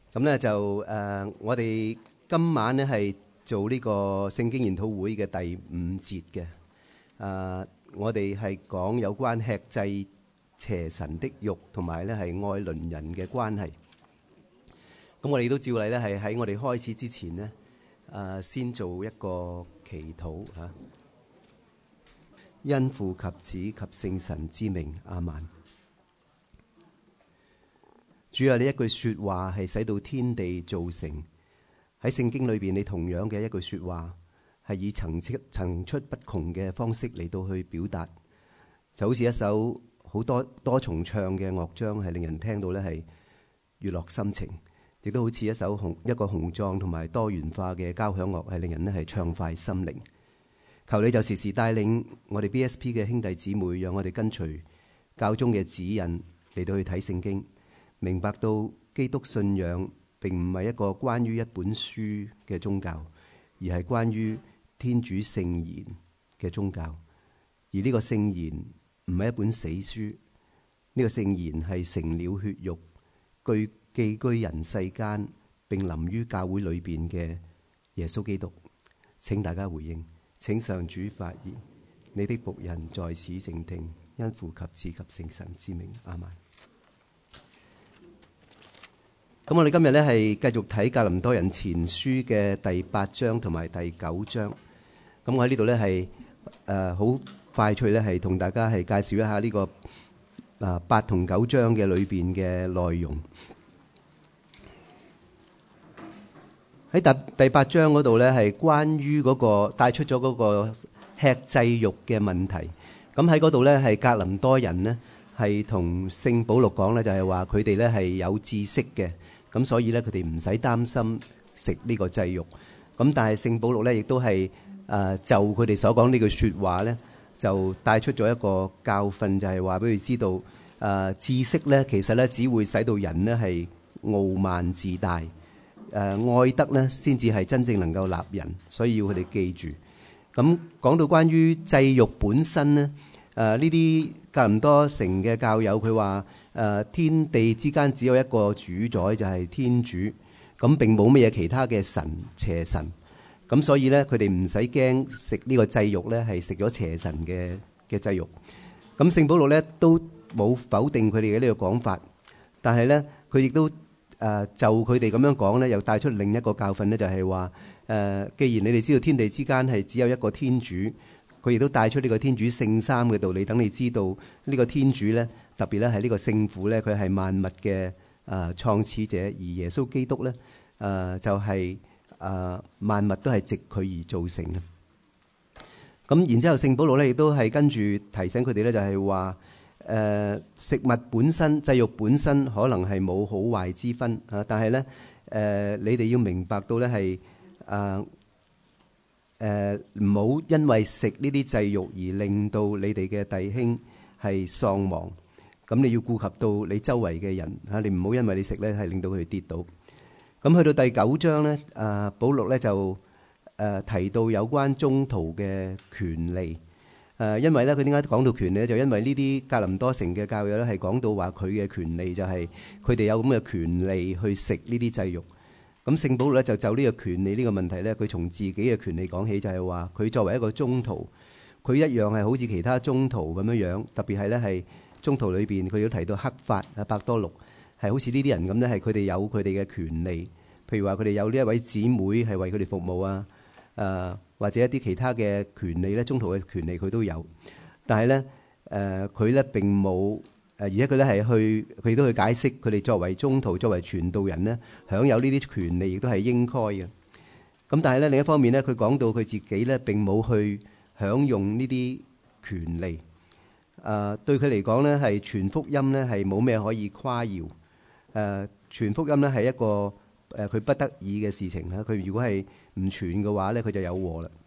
咁咧就我哋今晚咧係做呢個聖經研討會嘅第5節嘅。我哋係講有關吃祭邪神的肉，同埋咧係愛鄰人嘅關係。咁我哋都照例咧係喺我哋開始之前呢，先做一個祈禱嚇。因父及子及聖神之名，阿們。主啊，你一句說話係使到天地造成。喺聖經裏邊，你同樣嘅一句說話係以層出不窮嘅方式嚟到去表達，就好似一首好多重唱嘅樂章，係令人聽到咧係悅樂心情，亦都好似一個雄壯同埋多元化嘅交響樂，係令人咧係暢快心靈。求你就時時帶領我哋 BSP 嘅兄弟姊妹，讓我哋跟隨教宗嘅指引嚟到去睇聖經。明白到基督信仰並唔係一個關於一本書嘅宗教，而係關於天主聖言嘅宗教。而呢個聖言唔係一本死書，呢個聖言係成了血肉，寄居人世間，並臨於教會裏邊嘅耶穌基督。請大家回應，請上主發言。你的僕人在此靜聽，因父及子及聖神之名，阿們。咁我哋今日咧係繼續睇格林多人前書嘅第8章同埋第9章。咁我喺呢度咧係好快脆咧係同大家係介紹一下呢個8同9章嘅裏邊嘅內容。喺第8章嗰度咧係關於嗰個帶出咗嗰個吃祭肉嘅問題。咁喺嗰度咧係格林多人呢係同聖保祿講咧，就係話佢哋咧係有知識嘅。咁所以咧，佢哋唔使擔心食呢個祭肉。咁但係聖保祿咧，亦都係就佢哋所講呢句説話咧，就帶出咗一個教訓，就係話俾佢知道，知識咧其實咧只會使到人呢係傲慢自大，愛德咧先至係真正能夠立人，所以要佢哋記住。咁講到關於祭肉本身呢，呢啲格林多城嘅教友佢話天地之間只有一個主宰，就係天主，咁並冇乜嘢其他嘅神邪神，咁所以咧佢哋唔使驚食呢個祭肉咧係食咗邪神嘅祭肉。咁聖保祿咧都冇否定佢哋嘅呢個講法，但係咧佢亦都就佢哋咁樣講咧，又帶出另一個教訓咧，就係話既然你哋知道天地之間係只有一個天主，佢亦都帶出呢個天主聖三嘅道理，等你知道呢個天主咧，特別咧係呢個聖父咧，佢係萬物嘅創始者，而耶穌基督咧就係萬物都係藉佢而造成嘅。咁然之後聖保祿咧亦都係跟住提醒佢哋咧，就係話食物本身、祭肉本身可能係冇好壞之分啊，但係咧你哋要明白到咧係唔好因為食呢啲祭肉而令到你哋嘅弟兄係喪亡。咁你要顧及到你周圍嘅人嚇，你唔好因為你食咧係令到佢哋跌倒。咁去到第9章咧，保祿咧就提到有關宗徒嘅權利。因為咧佢點解講到權利咧？就因為呢啲格林多城嘅教友咧係講到話佢嘅權利就係佢哋有咁嘅權利去食呢啲祭肉。咁聖保祿咧就呢個權利呢個問題咧，佢從自己嘅權利講起，就係話佢作為一個宗徒，佢一樣係好似其他宗徒咁樣樣，特別係咧係宗徒裏邊佢都提到克法伯多祿係好似呢啲人咁咧，係佢哋有佢哋嘅權利，譬如話佢哋有呢一位姊妹係為佢哋服務啊，或者一啲其他嘅權利咧，宗徒嘅權利佢都有，但係咧佢咧並冇。而且佢咧係佢都去解釋佢哋作為宗徒、作為傳道人咧，享有呢啲權利，亦都係應該嘅。咁但係咧另一方面咧，佢講到佢自己咧並冇去享用呢啲權利。對佢嚟講咧，係傳福音咧係冇咩可以誇耀。傳福音咧係一個佢不得已嘅事情啦。佢如果係唔傳嘅話咧，佢就有禍啦。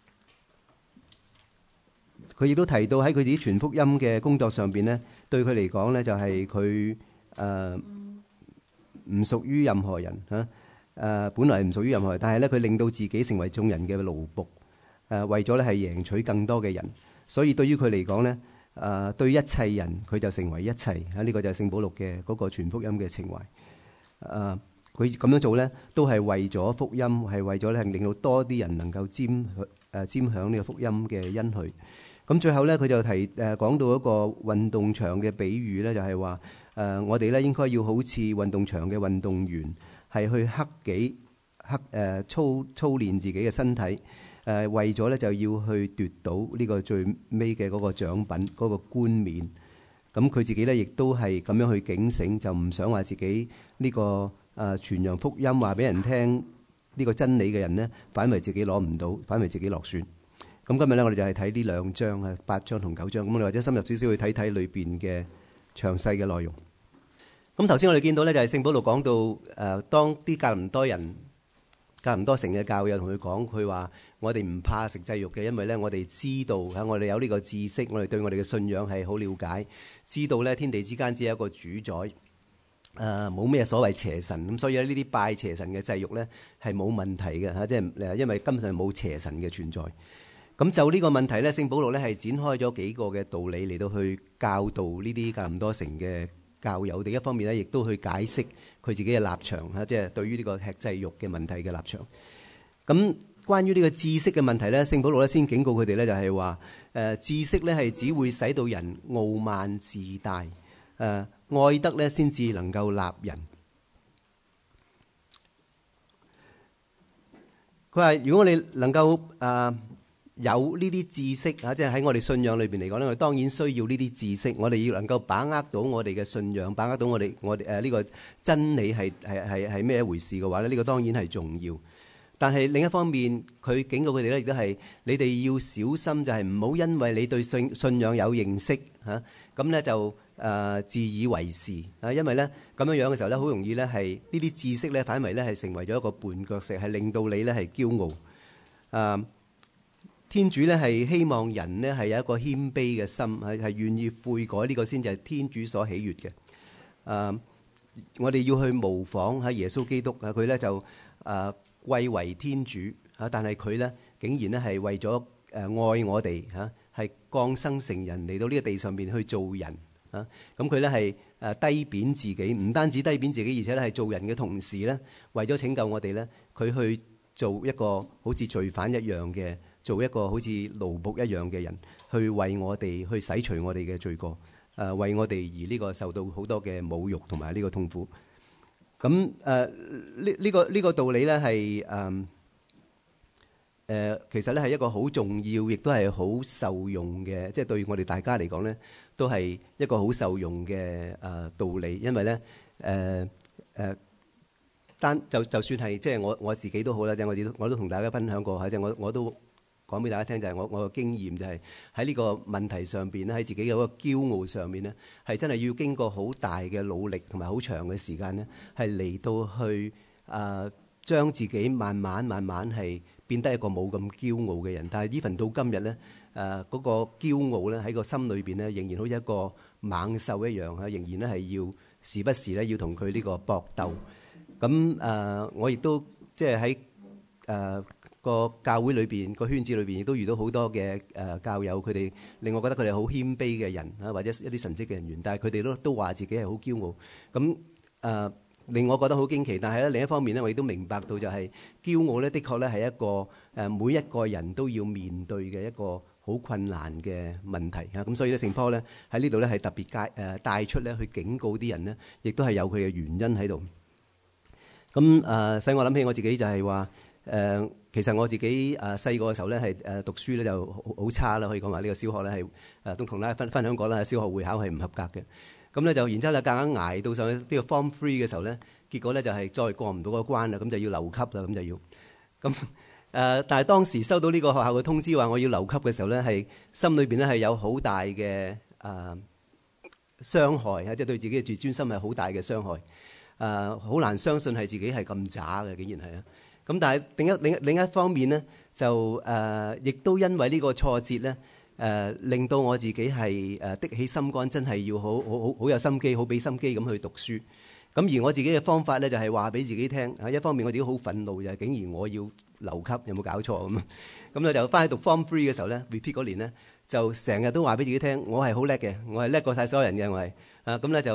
佢亦都提到喺佢自己傳福音嘅工作上邊咧，對佢嚟講咧就係佢唔屬於任何人嚇，本來唔屬於任何人，但係咧佢令到自己成為眾人嘅奴僕，為咗咧係贏取更多嘅人，所以對於佢嚟講咧，對一切人佢就成為一切嚇，呢個就係聖保祿嘅嗰個傳福音嘅情懷。 佢咁樣做咧，都係為咗福音，係為咗咧令到多啲人能夠沾享呢個福音嘅恩許。咁最後咧，佢就講到一個運動場嘅比喻咧，就係話我哋咧應該要好似運動場嘅運動員，係去操練自己嘅身體，為咗咧就要去奪到呢個最尾嘅嗰個獎品，嗰個冠冕。咁佢自己咧亦都係咁樣去警醒，就唔想話自己呢個傳揚福音話俾人聽呢個真理嘅人呢，反為自己攞唔到，反為自己落選。咁今日咧，我哋就係睇呢2章啊，8章同9章。咁我哋或者深入少少去睇睇裏邊嘅詳細嘅內容。咁頭先我哋見到咧，就係聖保祿講到當啲格林多城嘅教友同佢講，佢話我哋唔怕食祭肉嘅，因為咧我哋知道我哋有呢個知識，我哋對我哋嘅信仰係好了解，知道咧天地之間只有一個主宰。冇咩所謂邪神，咁所以呢啲拜邪神嘅祭肉咧係冇問題嘅嚇，即係因為根本上冇邪神嘅存在。咁就呢個問題咧，聖保祿咧係展開咗幾個嘅道理嚟到去教導呢啲格林多城嘅教友。第一方面咧，亦都去解釋佢自己嘅立場嚇，即係對於呢個吃祭肉嘅問題嘅立場。咁關於呢個知識嘅問題咧，聖保祿咧先警告佢哋咧，就係話知識咧係只會使到人傲慢自大。愛德咧先至能夠立人。佢話：如果你能夠有呢啲知識啊，即係喺我哋信仰裏邊嚟講咧，我哋當然需要呢啲知識。我哋要能夠把握到我哋嘅信仰，把握到我哋呢個真理係咩一回事嘅話咧，呢個當然係重要。但係另一方面，佢警告佢哋咧，亦都係你哋要小心，就係唔好因為你對信仰有認識嚇，咁咧就自以為是啊。因為咧咁樣樣嘅時候咧，好容易咧係呢啲知識咧反為咧係成為咗一個絆腳石，係令到你咧係驕傲。天主咧係希望人呢係有一個謙卑嘅心，係願意悔改，呢個先至係天主所喜悅嘅。我哋要去模仿喺耶穌基督啊，佢咧就貴為天主啊，但係佢咧竟然咧係為咗愛我哋嚇，係降生成人嚟到呢個地上面去做人啊。咁佢咧係低貶自己，唔單止低貶自己，而且咧係做人嘅同時咧，為咗拯救我哋咧，佢去做一個好似罪犯一樣嘅，做一個好似奴僕一樣嘅人，去為我哋去洗除我哋嘅罪過，為我哋而呢個受到好多嘅侮辱同埋呢個痛苦。咁呢個道理咧係其實咧係一個好重要，亦都係好受用嘅，即係對我哋大家嚟講咧，都係一個好受用嘅道理。因為咧就算係即係我自己都好啦，即係我都同大家分享過嚇，即係我都講俾大家聽，就係我嘅經驗就係喺呢個問題上邊咧，喺自己嘅嗰個驕傲上面咧，係真係要經過好大嘅努力同埋好長嘅時間咧，係嚟到去將自己慢慢係變得一個冇咁驕傲嘅人。但係even到今日咧，嗰個驕傲咧喺個心裏邊咧，仍然好似一個猛獸一樣嚇，仍然咧係要時不時咧要同佢呢個搏鬥。咁我亦都即係喺個教會裏邊個圈子裏邊，亦都遇到好多嘅教友，佢哋令我覺得佢哋好謙卑嘅人啊，或者一啲神職嘅人員，但係佢哋都話自己係好驕傲。咁令我覺得好驚奇。但係咧另一方面咧，我亦都明白到就係驕傲咧，的確咧係一個每一個人都要面對嘅一個好困難嘅問題啊。咁所以咧，聖保祿咧喺呢度咧係特別帶出咧去警告啲人咧，亦都係有佢嘅原因喺度。咁使我諗起我自己就係話其實我自己細個嘅時候咧係讀書咧就好差啦，可以講話呢個小學咧係都同大家分享過啦，小學會考係唔合格嘅。咁咧就然之後咧夾硬捱到上去呢個 Form 3嘅時候咧，結果咧就係再過唔到嗰個關啦，咁就要留級啦，咁就要咁但係當時收到呢個學校嘅通知話我要留級嘅時候咧，係心裏邊咧係有好大嘅傷害啊，即係對自己嘅自尊心係好大嘅傷害。好難相信係自己係咁渣嘅，竟然係啊！咁但係另一方面咧，就亦都因為呢個挫折咧，令到我自己係的起心肝，真係要好有心機，好俾心機咁去讀書。咁而我自己嘅方法咧，就係話俾自己聽啊，一方面我自己好憤怒，就係竟然我要留級，有冇搞錯咁？咁咧就翻去讀 Form 3嘅時候咧 ，repeat 嗰年咧，就成日都話俾自己聽，我係好叻嘅，我係叻過晒所有人嘅，我係咁咧就。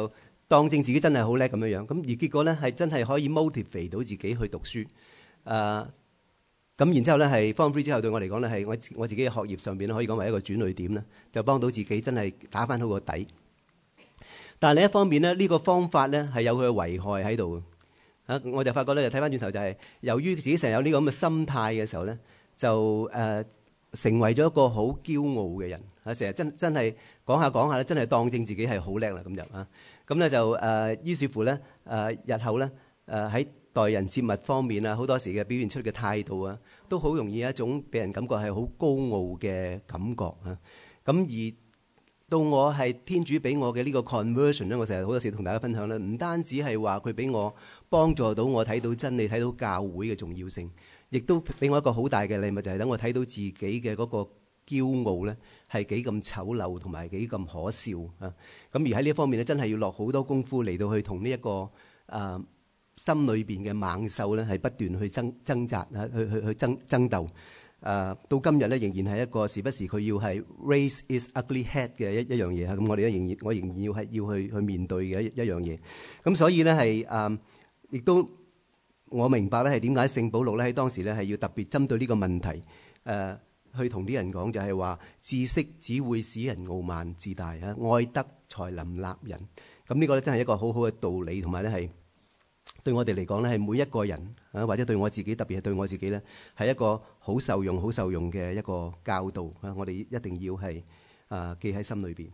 當正自己真係好叻咁樣樣，咁而結果咧係真係可以 motivate 到自己去讀書。咁然之後咧係 Form 3之後對我嚟講咧係我自己嘅學業上邊咧可以講為一個轉捩點啦，就幫到自己真係打翻好個底。但係另一方面咧，呢個方法咧係有佢嘅危害喺度。我就發覺咧，就睇翻轉頭就係由於自己成日有呢個咁嘅心態嘅時候咧，就成為咗一個好驕傲嘅人。成日真係講下咧，真係當正自己係好叻啦咁就咁咧就於是乎咧日後咧喺待人接物方面啊，好多時嘅表現出嘅態度啊，都好容易有一種俾人感覺係好高傲嘅感覺啊。咁而到我係天主俾我嘅呢個 conversion 咧，我成日好多時同大家分享咧，唔單止係話佢俾我幫助到我睇到真理、睇到教會嘅重要性，亦都俾我一個好大嘅禮物，就係等我睇到自己嘅嗰個驕傲咧係幾咁醜陋同埋幾咁可笑啊！咁而喺呢一方面咧，真係要落好多功夫嚟到去同呢一個心裏邊嘅猛獸咧，係不斷去掙扎啊，去爭鬥。到今日咧，仍然係一個時不時佢要係 raise its ugly head 嘅一樣嘢。咁我哋咧我仍然要去面對嘅一樣嘢。咁所以咧係亦都我明白咧係點解聖保祿咧喺當時咧係要特別針對呢個問題去同啲人講，就係話知識只會使人傲慢自大啊，愛德才能立人。咁呢個咧真係一個好好嘅道理，同埋咧係對我哋嚟講咧係每一個人啊，或者對我自己，特別係對我自己咧係一個好受用嘅一個教導啊！我哋一定要係記喺心裏邊。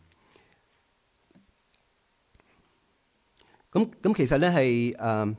咁其實咧係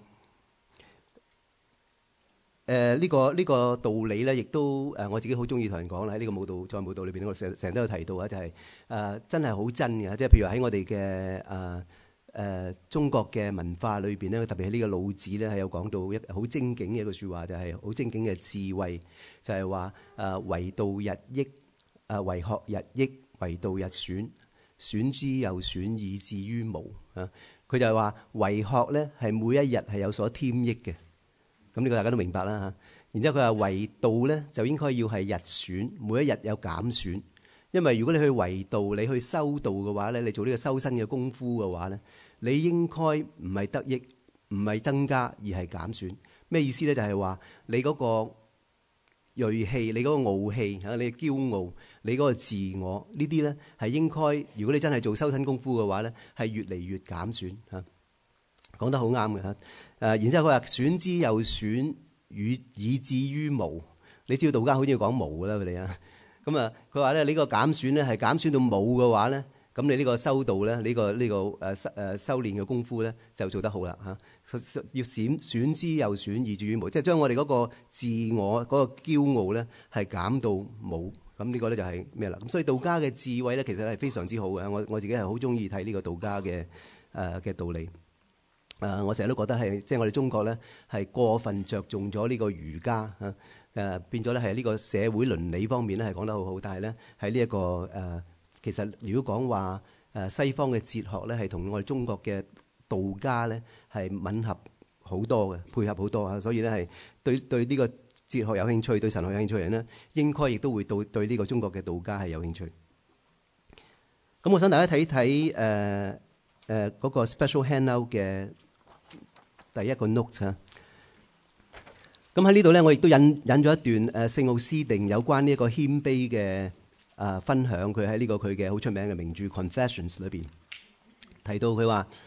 呢個道理咧，亦都我自己好中意同人講啦。喺呢個在舞蹈裏邊，我成日都有提到啊，就係真係好真嘅。即係譬如話喺我哋嘅中國嘅文化裏邊咧，特別係呢個老子咧係有講到一好精警嘅一句説話，就係好精警嘅智慧，就係話為道日益，為學日益，為道日損，損之又損，以至於無啊！佢就係話為學咧係每一日係有所添益嘅。咁呢個大家都明白啦嚇。然之後佢話為道咧就應該要係日損，每一日有減損。因為如果你去為道，你去修道嘅話咧，你做呢個修身嘅功夫嘅話咧，你應該唔係得益，唔係增加，而係減損。咩意思咧？就係話你嗰個鋭氣，你嗰個傲氣嚇，你嘅驕傲，你嗰個自我呢啲咧係應該，如果你真係做修身功夫嘅話咧，係越嚟越減損嚇。講得好啱嘅嚇。然之後佢話損之又損，以至於無。你知道道家好中意講無㗎啦，佢哋啊。咁啊，佢話咧呢個減損咧係減損到冇嘅話咧，咁你呢個修道咧，呢個修練嘅功夫咧就做得好啦嚇。要損之又損，以至於無，即係將我哋嗰個自我嗰個驕傲咧係減到冇。咁呢個咧就係咩啦？咁所以道家嘅智慧咧其實係非常之好嘅。我自己係好中意睇呢個道家嘅道理。我成日都覺得係即係我哋中國咧係過分着重咗呢個儒家變咗咧係呢個社會倫理方面咧係講得好好，但係咧喺呢一個其實如果講話西方嘅哲學咧係同我哋中國嘅道家咧係吻合好多嘅，配合好多啊，所以咧係對呢個哲學有興趣，對神學有興趣嘅人咧，應該亦都會對呢個中國嘅道家係有興趣。咁我想大家睇睇嗰個 special handout 嘅第一個 note 啊。咁喺呢度咧，我亦都引咗一段聖奧斯定有關呢一個謙卑嘅分享。佢喺呢個佢嘅好出名嘅名著《Confessions》裏邊提到佢話，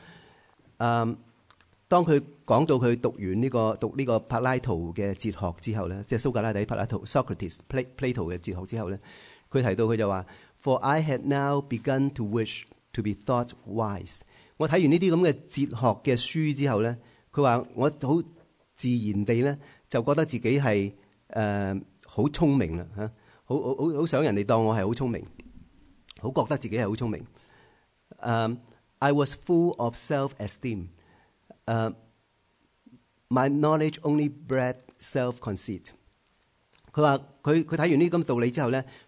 當佢講到佢讀呢個柏拉圖嘅哲學之後咧，即係蘇格拉底、柏拉圖 Socrates Plato 嘅哲學之後咧，佢提到佢就話 For I had now begun to wish to be thought wise。我睇完呢啲咁嘅哲學嘅書之後咧，佢話我好自然地咧就覺得自己係好聰明啦嚇，好想人哋當我係好聰明，好覺得自己係好聰明。I was full of self-esteem. My knowledge only bred self-conceit. 佢話佢睇完呢啲咁道理之後咧，佢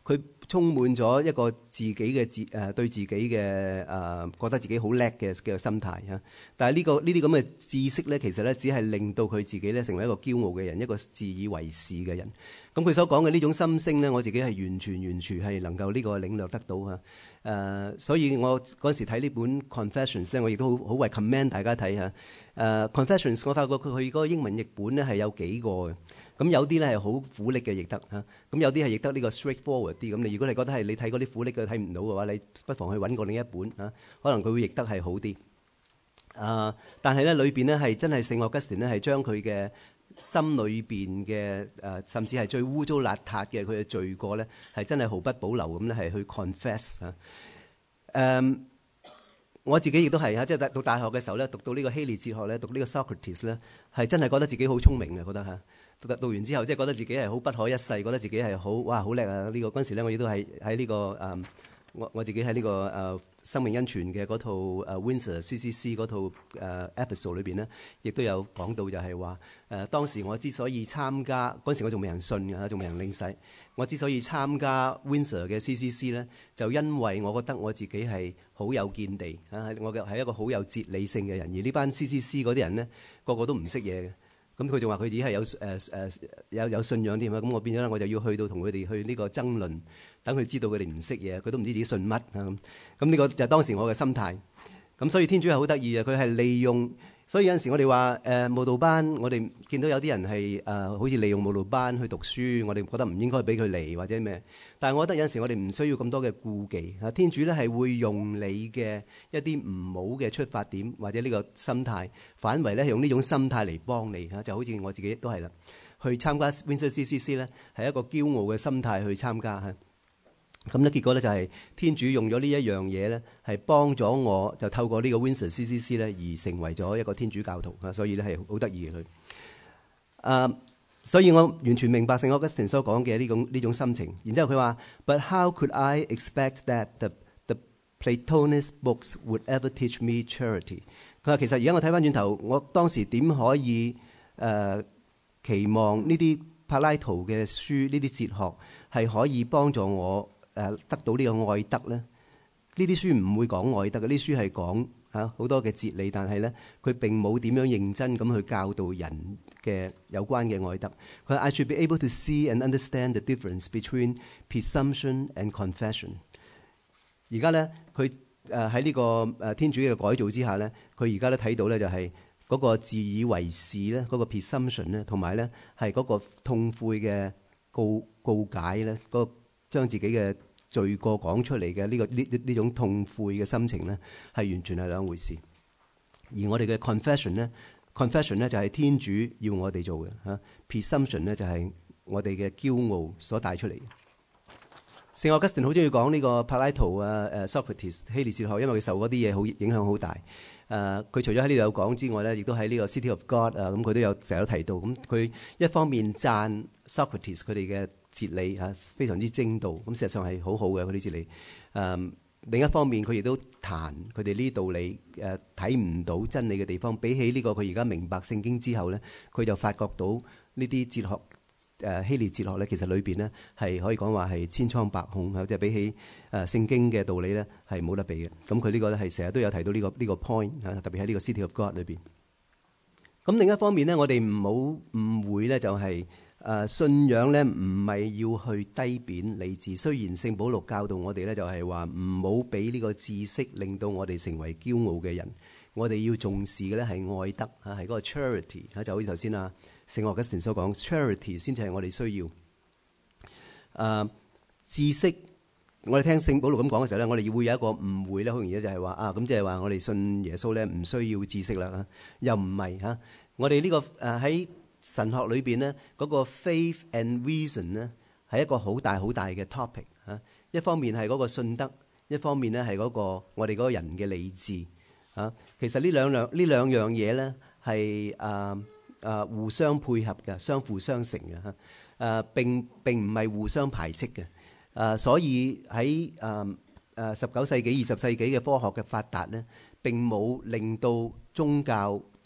充滿咗一個自己嘅對自己嘅覺得自己好叻嘅心態嚇。但係呢啲咁嘅知識咧，其實咧只係令到佢自己咧成為一個驕傲嘅人，一個自以為是嘅人。咁佢所講嘅呢種心聲咧，我自己係完全係能夠呢個領略得到嚇。所以我嗰時睇呢本 Confessions 咧，我亦都好 recommend 大家睇下。Confessions 我發覺佢嗰個英文譯本咧係有幾個嘅。咁有啲咧係好苦力嘅譯得嚇，咁有啲係譯得呢個 straightforward 啲。咁你如果你覺得係你睇嗰啲苦力嘅睇唔到嘅話，你不妨去揾過另一本嚇，可能佢會譯得係好啲。但係咧裏邊咧係真係聖奧古斯丁咧係將佢嘅心裏邊嘅甚至係最污糟邋遢嘅佢嘅罪過咧，係真係毫不保留咁咧係去 confess 嚇。我自己亦都係嚇，即係讀大學嘅時候咧，讀到呢個希臘哲學咧，讀呢個 Socrates 咧，係真係覺得自己好聰明嘅，覺得嚇。讀完之後，即係覺得自己係好不可一世，覺得自己係好好叻啊！呢個嗰陣時咧，我亦都係喺呢個我自己喺呢個生命恩泉嘅嗰套Windsor CCC 嗰套episode 裏邊咧，亦都有講到就係話當時我之所以參加嗰陣時，我仲未人信嘅，仲未人領洗。我之所以參加 Windsor 嘅 CCC 咧，就因為我覺得我自己係好有見地我嘅係一個好有哲理性嘅人，而呢班 CCC 嗰啲人咧，個個都唔識嘢嘅。咁佢仲話佢自己係有信仰添啊！咁我變咗咧，我就要去到同佢哋去呢個爭論，等佢知道佢哋唔識嘢，佢都唔知自己信乜啊！咁呢個就係當時我嘅心態。咁所以天主係好得意啊！佢係利用，所以有陣時我哋話慕道班，我哋見到有啲人係好似利用慕道班去讀書，我哋覺得唔應該俾佢嚟或者咩。但係我覺得有陣時我哋唔需要咁多嘅顧忌啊！天主咧係會用你嘅一啲唔好嘅出發點或者呢個心態，反為咧用呢種心態嚟幫你嚇，就好似我自己都係啦。去參加 Windsor CCC 咧係一個驕傲嘅心態去參加嚇。咁咧結果咧就係天主用咗呢一樣嘢咧，係幫咗我，就透過呢個 Windsor CCC 咧而成為咗一個天主教徒啊！所以咧係好得意嘅佢。所以我完全明白聖奧古斯丁所講嘅呢種心情。然之後佢話 ：But how could I expect that the Platonist books would ever teach me charity？ 佢話其實而家我睇翻轉頭，我當時點可以期望呢啲柏拉圖嘅書、呢啲哲學係可以幫助我得到呢個愛德咧？呢啲書唔會講愛德嘅，呢啲書係講好多嘅哲理，但係咧佢並冇點樣認真咁去教導人嘅有關嘅愛德。佢話 I should be able to see and understand the difference between presumption and confession。而家咧佢喺呢個天主嘅改造之下咧，佢而家咧睇到咧就係嗰個自以為是咧，嗰個 presumption 咧，同埋咧係嗰個痛悔嘅告解咧，嗰個將自己嘅罪過講出嚟嘅呢種痛悔嘅心情咧，係完全係兩回事。而我哋嘅 confession 咧就係天主要我哋做嘅嚇，presumption 咧就係我哋嘅驕傲所帶出嚟嘅。聖奧古斯丁好中意講呢個柏拉圖Socrates 希臘哲學，因為佢受嗰啲嘢好影響好大。佢除咗喺呢度有講之外咧，亦都喺呢個 City of God 咁佢都有成日都提到。咁佢一方面讚 Socrates 佢哋嘅哲理非常之精到，咁事實上係好好嘅嗰啲哲理。另一方面佢亦都彈佢哋呢啲道理睇唔到真理嘅地方。比起呢個佢而家明白聖經之後咧，佢就發覺到呢啲哲學。希臘哲學咧，其實裏邊咧係可以講話係千瘡百孔，即係比起聖經嘅道理咧係冇得比嘅。咁佢呢個咧係成日都有提到呢個 point 特別喺呢個 City of God 裏邊。咁另一方面咧，我哋唔好誤會咧，就係信仰咧唔係要去低貶理智。雖然聖保祿教導我哋咧，就係話唔好俾呢個知識令到我哋成為驕傲嘅人。我哋要重視嘅咧係愛德係嗰個 charity 就好似頭先聖奧古斯丁所講 charity 先至係我哋需要。知識，我哋聽聖保祿咁講嘅時候咧，我哋會有一個誤會咧，好容易就係話咁即係話我哋信耶穌咧唔需要知識啦。又唔係嚇，我哋呢個喺神學裏邊咧嗰個 faith and reason 咧係一個好大好大嘅 topic 嚇。一方面係嗰個信德，一方面咧係嗰個我哋嗰個人嘅理智。其實呢兩樣嘢咧係互相配合嘅，相輔相成嘅嚇。並唔係互相排斥嘅。所以喺19世紀、20世紀嘅科學嘅發達咧，並冇令到宗教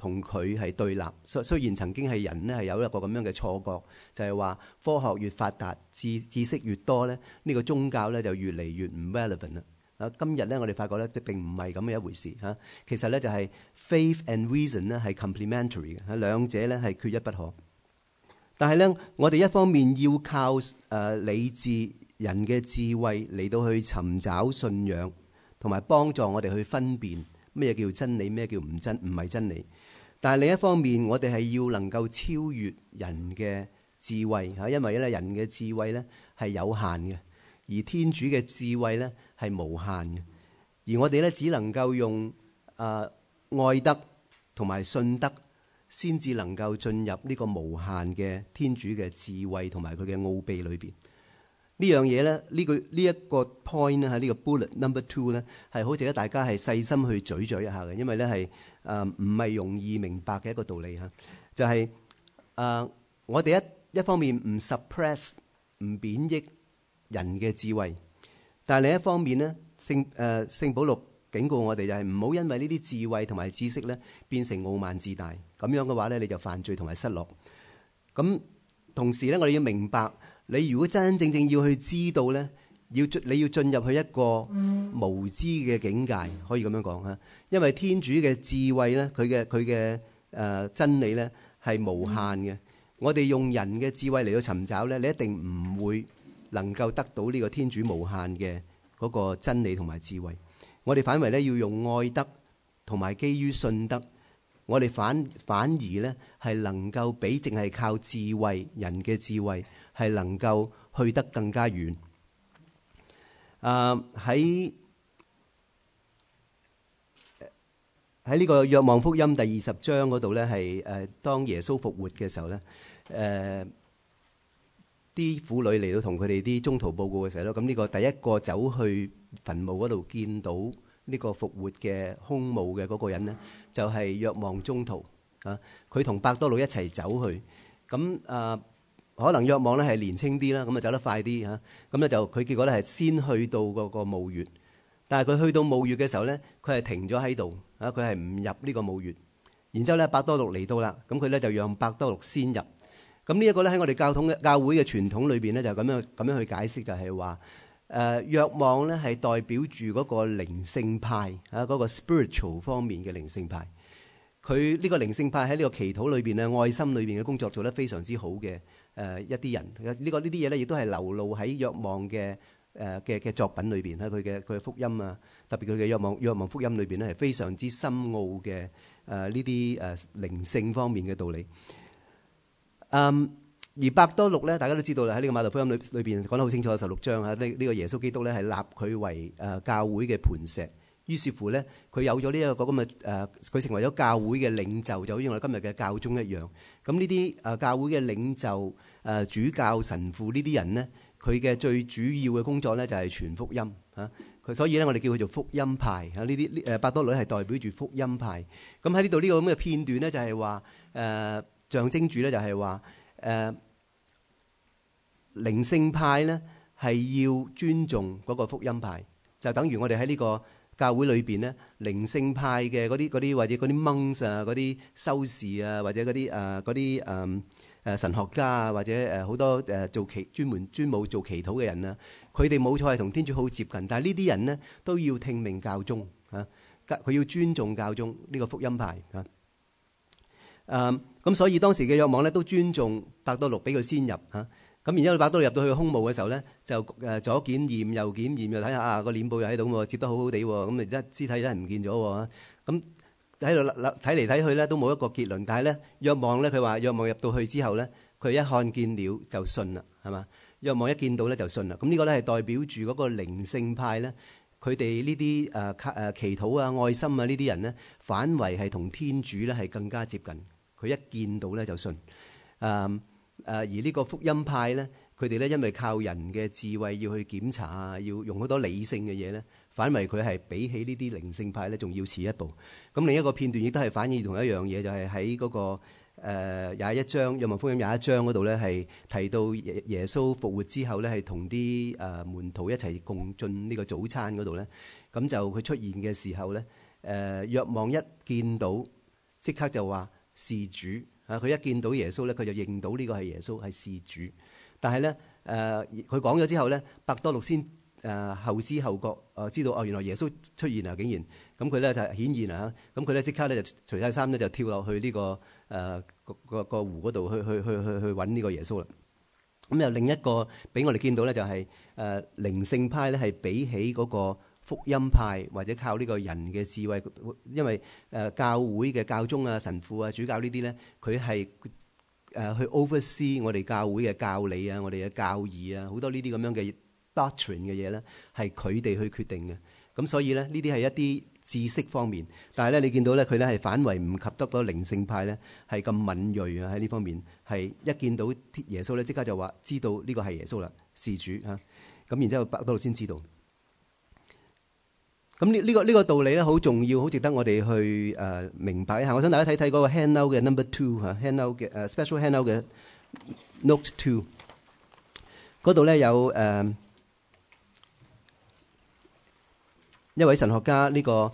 同佢係對立。雖然曾經係人呢係有一個咁樣嘅錯覺，就係話科學越發達，知識越多咧，呢個宗教咧就越嚟越唔 relevant 啦。今日咧我哋發覺咧並唔係咁嘅一回事嚇。其實咧就係 faith and reason 咧係 complementary 嘅，兩者咧係缺一不可。但係咧，我哋一方面要靠理智、人嘅智慧嚟到去尋找信仰，同埋幫助我哋去分辨咩叫真理，咩叫唔係真理。但係另一方面，我哋係要能夠超越人嘅智慧嚇，因為咧人嘅智慧咧係有限嘅，而天主嘅智慧咧係無限嘅。而我哋咧只能夠用愛德同埋信德，先至能夠進入呢個無限嘅天主嘅智慧同埋佢嘅奧秘裏邊。呢樣嘢咧，呢一個 point 咧，喺呢個 bullet number 2咧，係好值得大家係細心去咀嚼一下嘅，因為咧係唔係容易明白嘅一個道理嚇。就係我哋一方面唔 suppress 唔貶抑人嘅智慧，但係另一方面咧，聖保祿警告我哋就係唔好因為呢啲智慧同埋知識咧變成傲慢自大，咁樣嘅話咧你就犯罪同埋失落。咁同時咧，我哋要明白，你如果真真正正要去知道咧，你要進入去一個無知嘅境界，可以咁樣講嚇。因為天主嘅智慧咧，佢嘅真理咧係無限嘅。我哋用人嘅智慧嚟到尋找咧，你一定唔會能夠得到呢個天主無限嘅嗰個真理同埋智慧。我哋反為咧要用愛德同埋基於信德，我哋反而咧係能夠比淨係靠智慧，人嘅智慧係能夠去得更加遠。喺呢個若望福音第20章嗰度咧，係當耶穌復活嘅時候咧，啲婦女嚟到同佢哋啲宗徒報告嘅時候咧，咁呢個第一個走去墳墓嗰度見到呢個復活嘅空墓嘅嗰個人咧，就係若望宗徒啊。佢同伯多祿一齊走去，咁可能若望咧係年青啲啦，咁啊走得快啲嚇。咁咧就佢結果咧係先去到嗰個墓穴，但係佢去到墓穴嘅時候咧，佢係停咗喺度啊，佢係唔入呢個墓穴。然之後咧，伯多祿嚟到啦，咁佢咧就讓伯多祿先入。咁呢一個咧喺我哋教會嘅傳統裏邊咧，就咁樣去解釋，就係話若望咧係代表住嗰個靈性派啊，嗰個 spiritual 方面嘅靈性派。佢呢個靈性派喺呢個祈禱裏邊咧，愛心裏邊嘅工作做得非常之好嘅一啲人。呢啲嘢咧，亦都係流露喺若望嘅作品裏邊，喺佢嘅福音啊，特別佢嘅若望福音裏邊咧係非常之深奧嘅呢啲靈性方面嘅道理。而伯多祿咧，大家都知道啦，喺呢個馬太福音裏邊講得好清楚，16章啊，呢個耶穌基督咧係立佢為教會嘅磐石。於是乎咧，佢有咗呢一個咁嘅佢成為咗教會嘅領袖，就好似我哋今日嘅教宗一樣。咁呢啲教會嘅領袖、主教、神父呢啲人呢，佢嘅最主要嘅工作咧就係傳福音嚇。佢所以咧，我哋叫佢做福音派嚇。呢啲伯多祿係代表住福音派。咁喺呢度呢個咁嘅片段咧，就係話象徵住咧，就係話靈性派咧係要尊重嗰個福音派，就等於我哋喺呢個教會裏邊咧，靈性派嘅嗰啲或者嗰啲 monks 啊，嗰啲修士啊，或者嗰啲神學家啊，或者好多做專務做祈禱嘅人啊，佢哋冇錯係同天主好接近，但係呢啲人呢都要聽命教宗啊，佢要尊重教宗呢個福音派啊。咁所以當時嘅若望咧都尊重伯多祿，俾佢先入嚇。咁然之後，伯多祿入到去空墓嘅時候咧，就左檢驗右檢驗，又睇下個殮布又喺度喎，接得好好地喎。咁而家屍體真係唔見咗喎。咁喺度睇嚟睇去咧，都冇一個結論。但係咧，若望咧，佢話若望入到去之後咧，佢一看見了就信啦，係嘛？若望一見到咧就信啦。咁呢個咧係代表住嗰個靈性派咧，佢哋呢啲祈禱啊、愛心啊呢啲人咧，反為係同天主咧係更加接近。佢一見到咧就信。而呢個福音派咧，佢哋咧因為靠人嘅智慧要去檢查啊，要用好多理性嘅嘢咧，反為佢係比起呢啲靈性派咧，仲要遲一步。咁另一個片段亦都係反映同一樣嘢，就係喺嗰個21章《若望福音》21章嗰度咧，係提到耶穌復活之後咧，係同啲門徒一齊共進呢個早餐嗰度咧。咁就佢出現嘅時候咧，若望一見到即刻就話是主啊！佢一見到耶穌咧，佢就認到呢個係耶穌，係是主。但係咧佢講咗之後咧，伯多祿先後知後覺知道原來耶穌出現啊！竟然咁佢咧就顯現啊！咁佢咧即刻咧就除晒衫咧就跳落去呢個湖嗰度去揾呢個耶穌啦。咁又另一個俾我哋見到咧，就係靈性派咧係比起嗰個福音派或者靠呢個人嘅智慧，因為教會嘅教宗啊、神父啊、主教呢啲咧，佢係去 oversee 我哋教會嘅教理啊、我哋嘅教義啊，好多呢啲咁樣嘅 doctrine 嘅嘢咧，係佢哋去決定嘅。咁所以咧，呢啲係一啲知識方面，但係咧你見到咧佢咧係反為唔及得嗰個靈性派咧係咁敏鋭啊，喺呢方面係一見到耶穌咧即刻就話知道呢個係耶穌啦，是主啊。咁然之後伯多祿先知道。咁呢個道理咧好重要，好值得我哋去明白一下。我想大家睇睇嗰個 handout 嘅 number 2 嚇 handout 嘅special handout 嘅 note 2嗰度咧有一位神學家呢個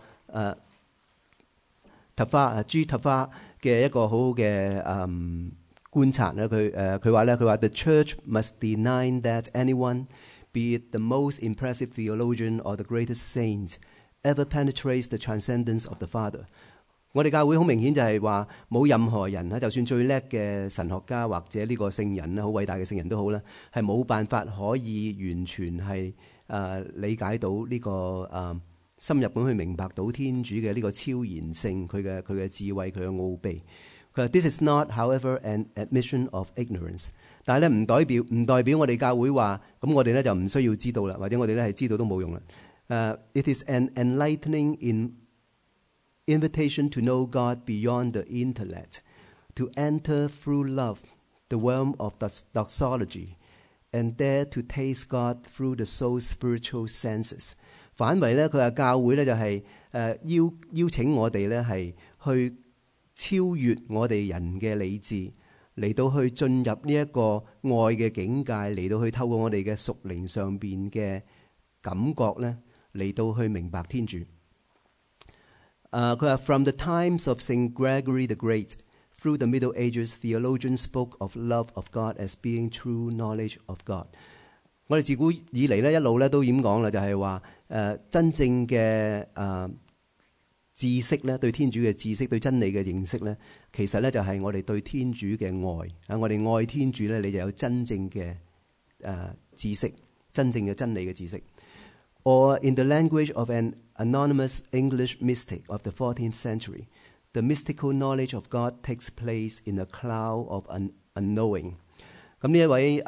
塔花G塔花嘅一個好好嘅觀察咧，佢話 The church must deny that anyone, be it the most impressive theologian or the greatest saint, ever penetrates the transcendence of the Father。我哋教會好明顯就係話冇任何人就算最叻嘅神學家或者呢個聖人好偉大嘅聖人都好啦，係冇辦法可以完全係理解到呢個深入咁去明白到天主嘅呢個超然性，佢嘅智慧，佢嘅奧秘。佢話 This is not, however, an admission of ignorance。但係咧唔代表我哋教會話咁我哋咧就唔需要知道啦，或者我哋咧係知道都冇用啦。It is an enlightening invitation to know God beyond the intellect, to enter through love the realm of doxology, and dare to taste God through the soul's spiritual senses。反為咧，佢話教會咧就係邀請我哋咧係去超越我哋人嘅理智，嚟到去進入呢一個愛嘅境界，嚟到去透過我哋嘅屬靈上邊嘅感覺咧，嚟到去明白天主。佢話 From the times of Saint Gregory the Great through the Middle Ages, theologians spoke of love of God as being true knowledge of God。我哋自古以嚟咧一路咧都點講啦，就係話真正嘅知識咧，對天主嘅知識，對真理嘅認識咧，其實咧就係我哋對天主嘅愛啊！我哋愛天主咧，你就有真正嘅知識，真正嘅真理嘅知識。Or in the language of an anonymous English mystic of the 14th century, the mystical knowledge of God takes place in a cloud of unknowing。咁呢一位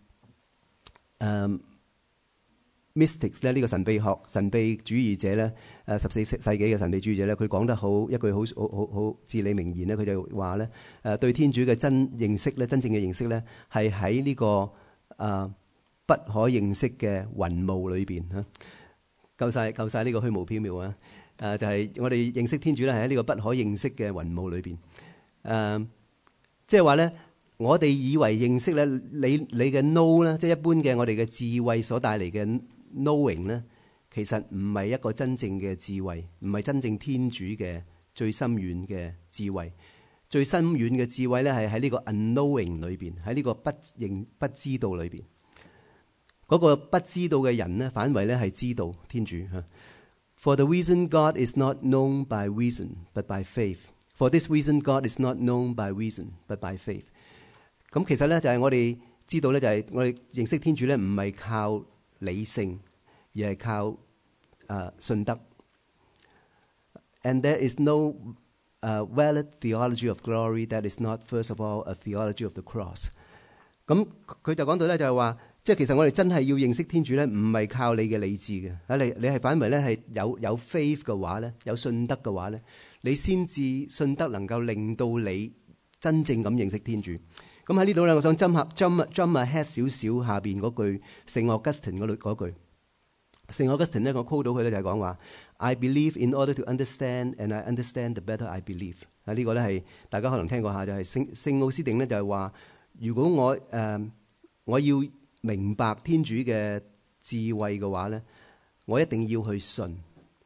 mystics 咧，呢個神秘主義者咧，14世紀嘅神秘主義者咧，佢講得好一句好至理名言咧，佢就話咧對天主嘅真認識咧，真正嘅認識咧，係喺呢個不可認識嘅雲霧裏邊嚇，夠晒呢個虛無縹緲啊！就係我哋認識天主咧，係喺呢個不可認識嘅雲霧裏邊。即係話咧，我哋以為認識咧，你嘅 know 咧，即係一般嘅我哋嘅智慧所帶嚟嘅 knowing 咧，其實唔係一個真正嘅智慧，唔係真正天主嘅最深遠嘅智慧。最深遠嘅智慧咧，係喺呢個 unknowing 裏邊，喺呢個不知道裏邊。嗰個不知道嘅人呢，反為咧係知道天主。For the reason God is not known by reason, but by faith. For this reason God is not known by reason, but by faith。咁其實咧就係我哋知道咧，就係我哋認識天主咧，唔係靠理性，而係靠信德。And there is no valid theology of glory that is not first of all a theology of the cross。咁佢就講到咧，就係話，即係其實我哋真係要認識天主咧，唔係靠你嘅理智嘅。你係反為咧係有 faith 嘅話咧，有信德嘅話咧，你先至信德能夠令到你真正咁認識天主。咁喺呢度咧，我想 jump ahead 少少下邊嗰句聖奧古斯丁嗰句。聖奧古斯丁咧，我 quote 到佢咧就係講話 I believe in order to understand, and I understand the better I believe。呢個咧係大家可能聽過下，就係聖奧斯定咧就係話，如果我要明白天主嘅智慧嘅話咧，我一定要去信。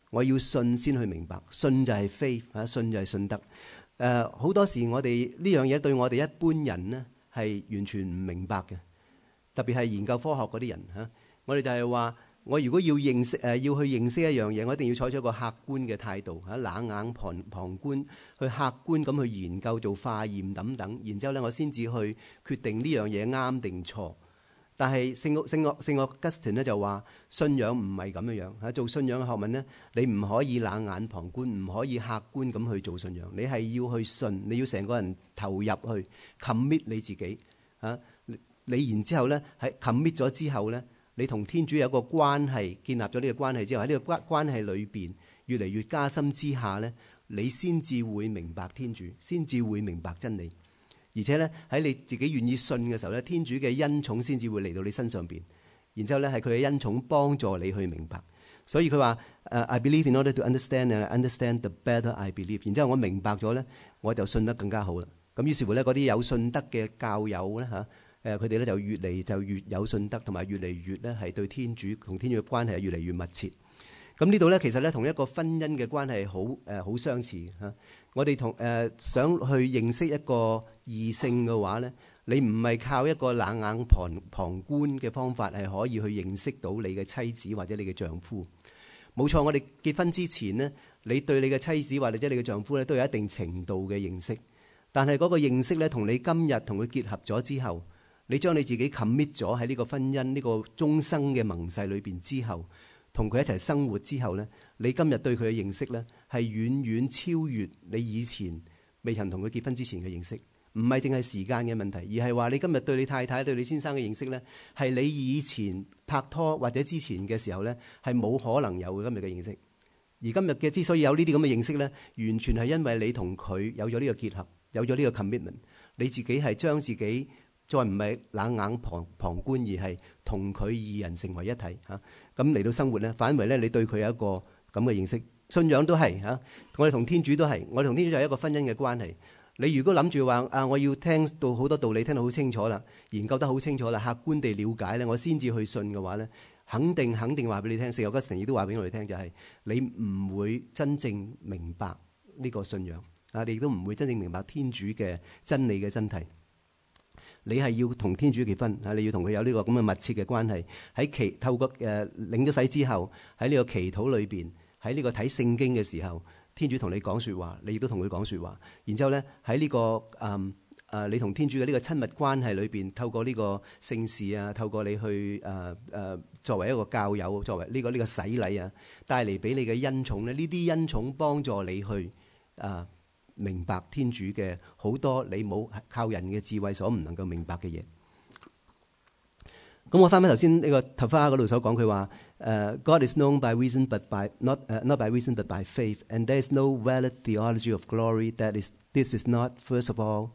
我要信先去明白。信就係 faith， 信就係信德。好多時我哋呢樣嘢對我哋一般人呢係完全唔明白嘅，特別係研究科學嗰啲人嚇。我哋就係話，我如果要認識要去認識一樣嘢，我一定要採取一個客觀嘅態度嚇，冷眼旁觀，去客觀咁去研究做化驗等等，然之後咧我先至去決定呢樣嘢啱定錯。但係聖奧格斯丁咧就話，信仰唔係咁樣樣嚇，做信仰嘅學問咧，你唔可以冷眼旁觀，唔可以客觀咁去做信仰，你係要去信，你要成個人投入去 commit 你自己嚇，你然之後咧喺 commit 咗之後咧，你同天主有一個關係，建立咗呢個關係之後，喺呢個關係裏邊越嚟越加深之下咧，你先至會明白天主，先至會明白真理。而且咧喺你自己願意信嘅時候咧，天主嘅恩寵先至會嚟到你身上邊。然之後咧係佢嘅恩寵幫助你去明白。所以佢話I believe in order to understand and I understand the better I believe。然之後我明白咗咧，我就信得更加好啦。咁於是乎咧，嗰啲有信德嘅教友咧嚇，佢哋咧就越嚟就越有信德，同埋越嚟越咧係對天主同天主嘅關係係越嚟越密切。咁呢度咧，其實咧同一個婚姻嘅關係好相似嚇。我哋想去認識一個異性嘅話咧，你唔係靠一個冷眼旁觀嘅方法係可以去認識到你嘅妻子或者你嘅丈夫。冇錯，我哋結婚之前呢，你對你嘅妻子或者你嘅丈夫咧都有一定程度嘅認識。但係嗰個認識咧，同你今日同佢結合咗之後，你將你自己 commit 咗喺呢個婚姻呢個終生嘅盟誓裏邊之後，同佢一齊生活之後咧，你今日對佢嘅認識咧係遠遠超越你以前未曾同佢結婚之前嘅認識。唔係淨係時間嘅問題，而係話你今日對你太太對你先生嘅認識咧，係你以前拍拖或者之前嘅時候咧係冇可能有今日嘅認識。而今日嘅之所以有呢啲咁嘅認識咧，完全係因為你同佢有咗呢個結合，有咗呢個 commitment， 你自己係將自己再唔係冷眼旁觀，而係同佢二人成為一體嚇。咁嚟到生活咧，反為咧你對佢有一個咁嘅認識。信仰都係嚇，我哋同天主都係，我哋同天主就係一個婚姻嘅關係。你如果諗住話我要聽到好多道理，聽到好清楚啦，研究得好清楚啦，客觀地了解咧，我先至去信嘅話咧，肯定話俾你聽，聖奧格斯丁亦都話俾我哋聽，就係你唔會真正明白呢個信仰啊，你亦都唔會真正明白天主嘅真理嘅真諦。你係要同天主結婚啊，你要同佢有呢個咁嘅密切嘅關係。喺透過領咗洗之後，喺呢個祈禱裏邊，喺呢個睇聖經嘅時候，天主同你講說話，你亦都同佢講說話。然之後咧喺呢個你同天主嘅呢個親密關係裏邊，透過呢個聖事啊，透過你去作為一個教友，作為呢個洗禮啊，帶嚟俾你嘅恩寵咧，呢啲恩寵幫助你去明白天主嘅好多你冇靠人嘅智慧所唔能夠明白嘅嘢。咁我翻返頭先呢個頭花嗰度所講，佢話God is known by reason but by not by reason but by faith, and there is no valid theology of glory this is not first of all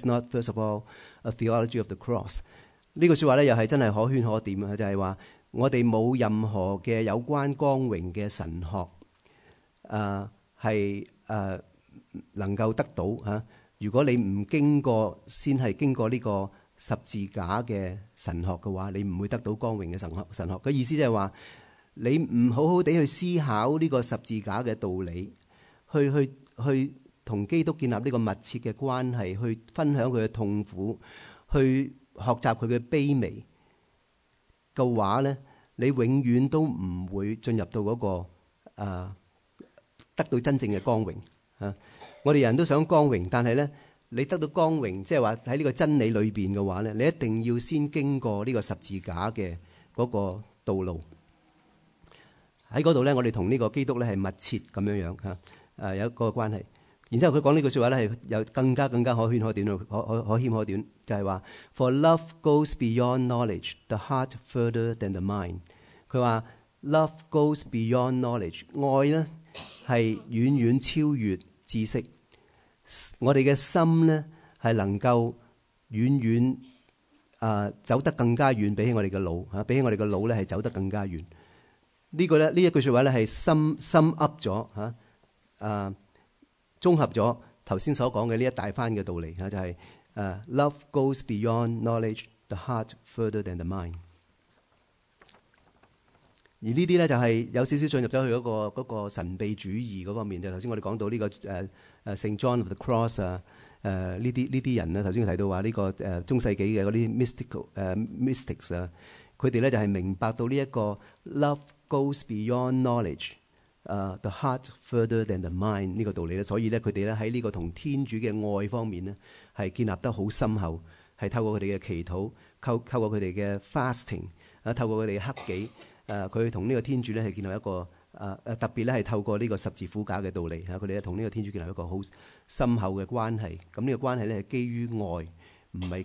a theology of the cross。呢句説話咧又係真係可圈可點啊！就係話我哋冇任何嘅有關光榮嘅神學係能夠得到嚇。如果你唔經過先係經過呢個十字架嘅神學嘅話，你唔會得到光榮嘅神學。佢意思就係話你唔好好地去思考呢個十字架嘅道理，去同基督建立呢個密切嘅關係，去分享佢嘅痛苦，去學習佢嘅卑微嘅話咧，你永遠都唔會進入到嗰個得到真正嘅光榮啊！我哋人都想光榮，但係咧，你得到光榮，即係話喺呢個真理裏邊嘅話咧，你一定要先經過呢個十字架嘅嗰個道路。喺嗰度咧，我哋同呢個基督咧係密切咁樣樣嚇，有一個關係。然之後佢講呢句説話咧係有更加可圈可點，可謙可短，就係話 For love goes beyond knowledge, the heart further than the mind。佢話 Love goes beyond knowledge， 愛咧係遠遠超越知識。我哋嘅心咧係能夠遠遠走得更加遠，比起我哋嘅腦嚇，比起我哋嘅腦咧係走得更加遠。呢個咧呢一句説話咧係深噏咗嚇，綜合咗頭先所講嘅呢一大番嘅道理嚇，就係Love goes beyond knowledge, the heart further than the mind。 而呢啲咧就係有少少進入咗去嗰個神秘主義嗰方面。就頭先我哋講到呢個聖 John of the Cross 啊，呢啲人咧，頭先提到話呢個中世紀嘅嗰啲 mystics 啊，佢哋咧就係明白到呢一個 love goes beyond knowledge，the heart further than the mind 呢個道理咧，所以咧佢哋咧喺呢個同天主嘅愛方面咧係建立得好深厚，係透過佢哋嘅祈禱，透過佢哋嘅 fasting 啊，透過佢哋嘅克己。佢同呢個天主咧係建立一個特別咧係透過呢個十字苦架嘅道理嚇，佢哋咧同呢個天主建立一個好深厚嘅關係。咁呢個關係咧係基於愛，唔係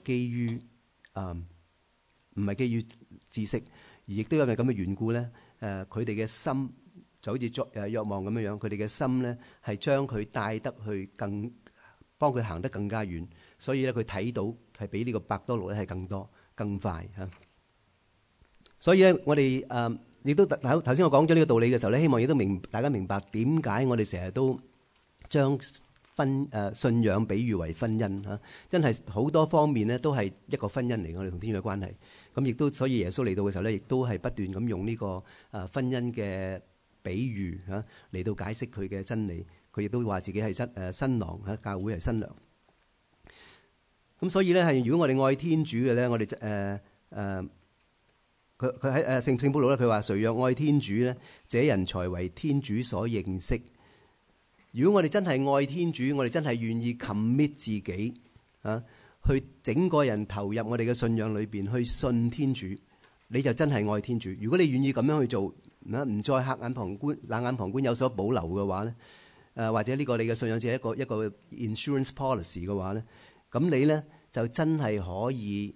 基於知識，而亦都因為咁嘅緣故咧，佢哋嘅心就好似若望咁樣樣，佢哋嘅心咧係將佢帶得去幫佢行得更加遠，所以咧佢睇到係比呢個伯多祿咧係更多更快嚇。所以咧，我哋亦都頭先我講咗呢個道理嘅時候咧，希望亦都大家明白點解我哋成日都將信仰比喻為婚姻嚇，真係好多方面咧都係一個婚姻嚟，我哋同天主嘅關係。咁亦都所以耶穌嚟到嘅時候咧，亦都係不斷咁用呢個婚姻嘅比喻嚇嚟到解釋佢嘅真理。佢亦都話自己係新郎嚇，教會係新娘。咁所以咧係如果我哋愛天主嘅咧，我哋佢喺聖保祿咧，佢話：誰若愛天主咧，這人才為天主所認識。如果我哋真係愛天主，我哋真係願意 commit 自己啊，去整個人投入我哋嘅信仰裏邊，去信天主，你就真係愛天主。如果你願意咁樣去做，唔再冷眼旁觀有所保留嘅話咧，或者呢個你嘅信仰只係一個 insurance policy 嘅話咧，咁你咧就真係可以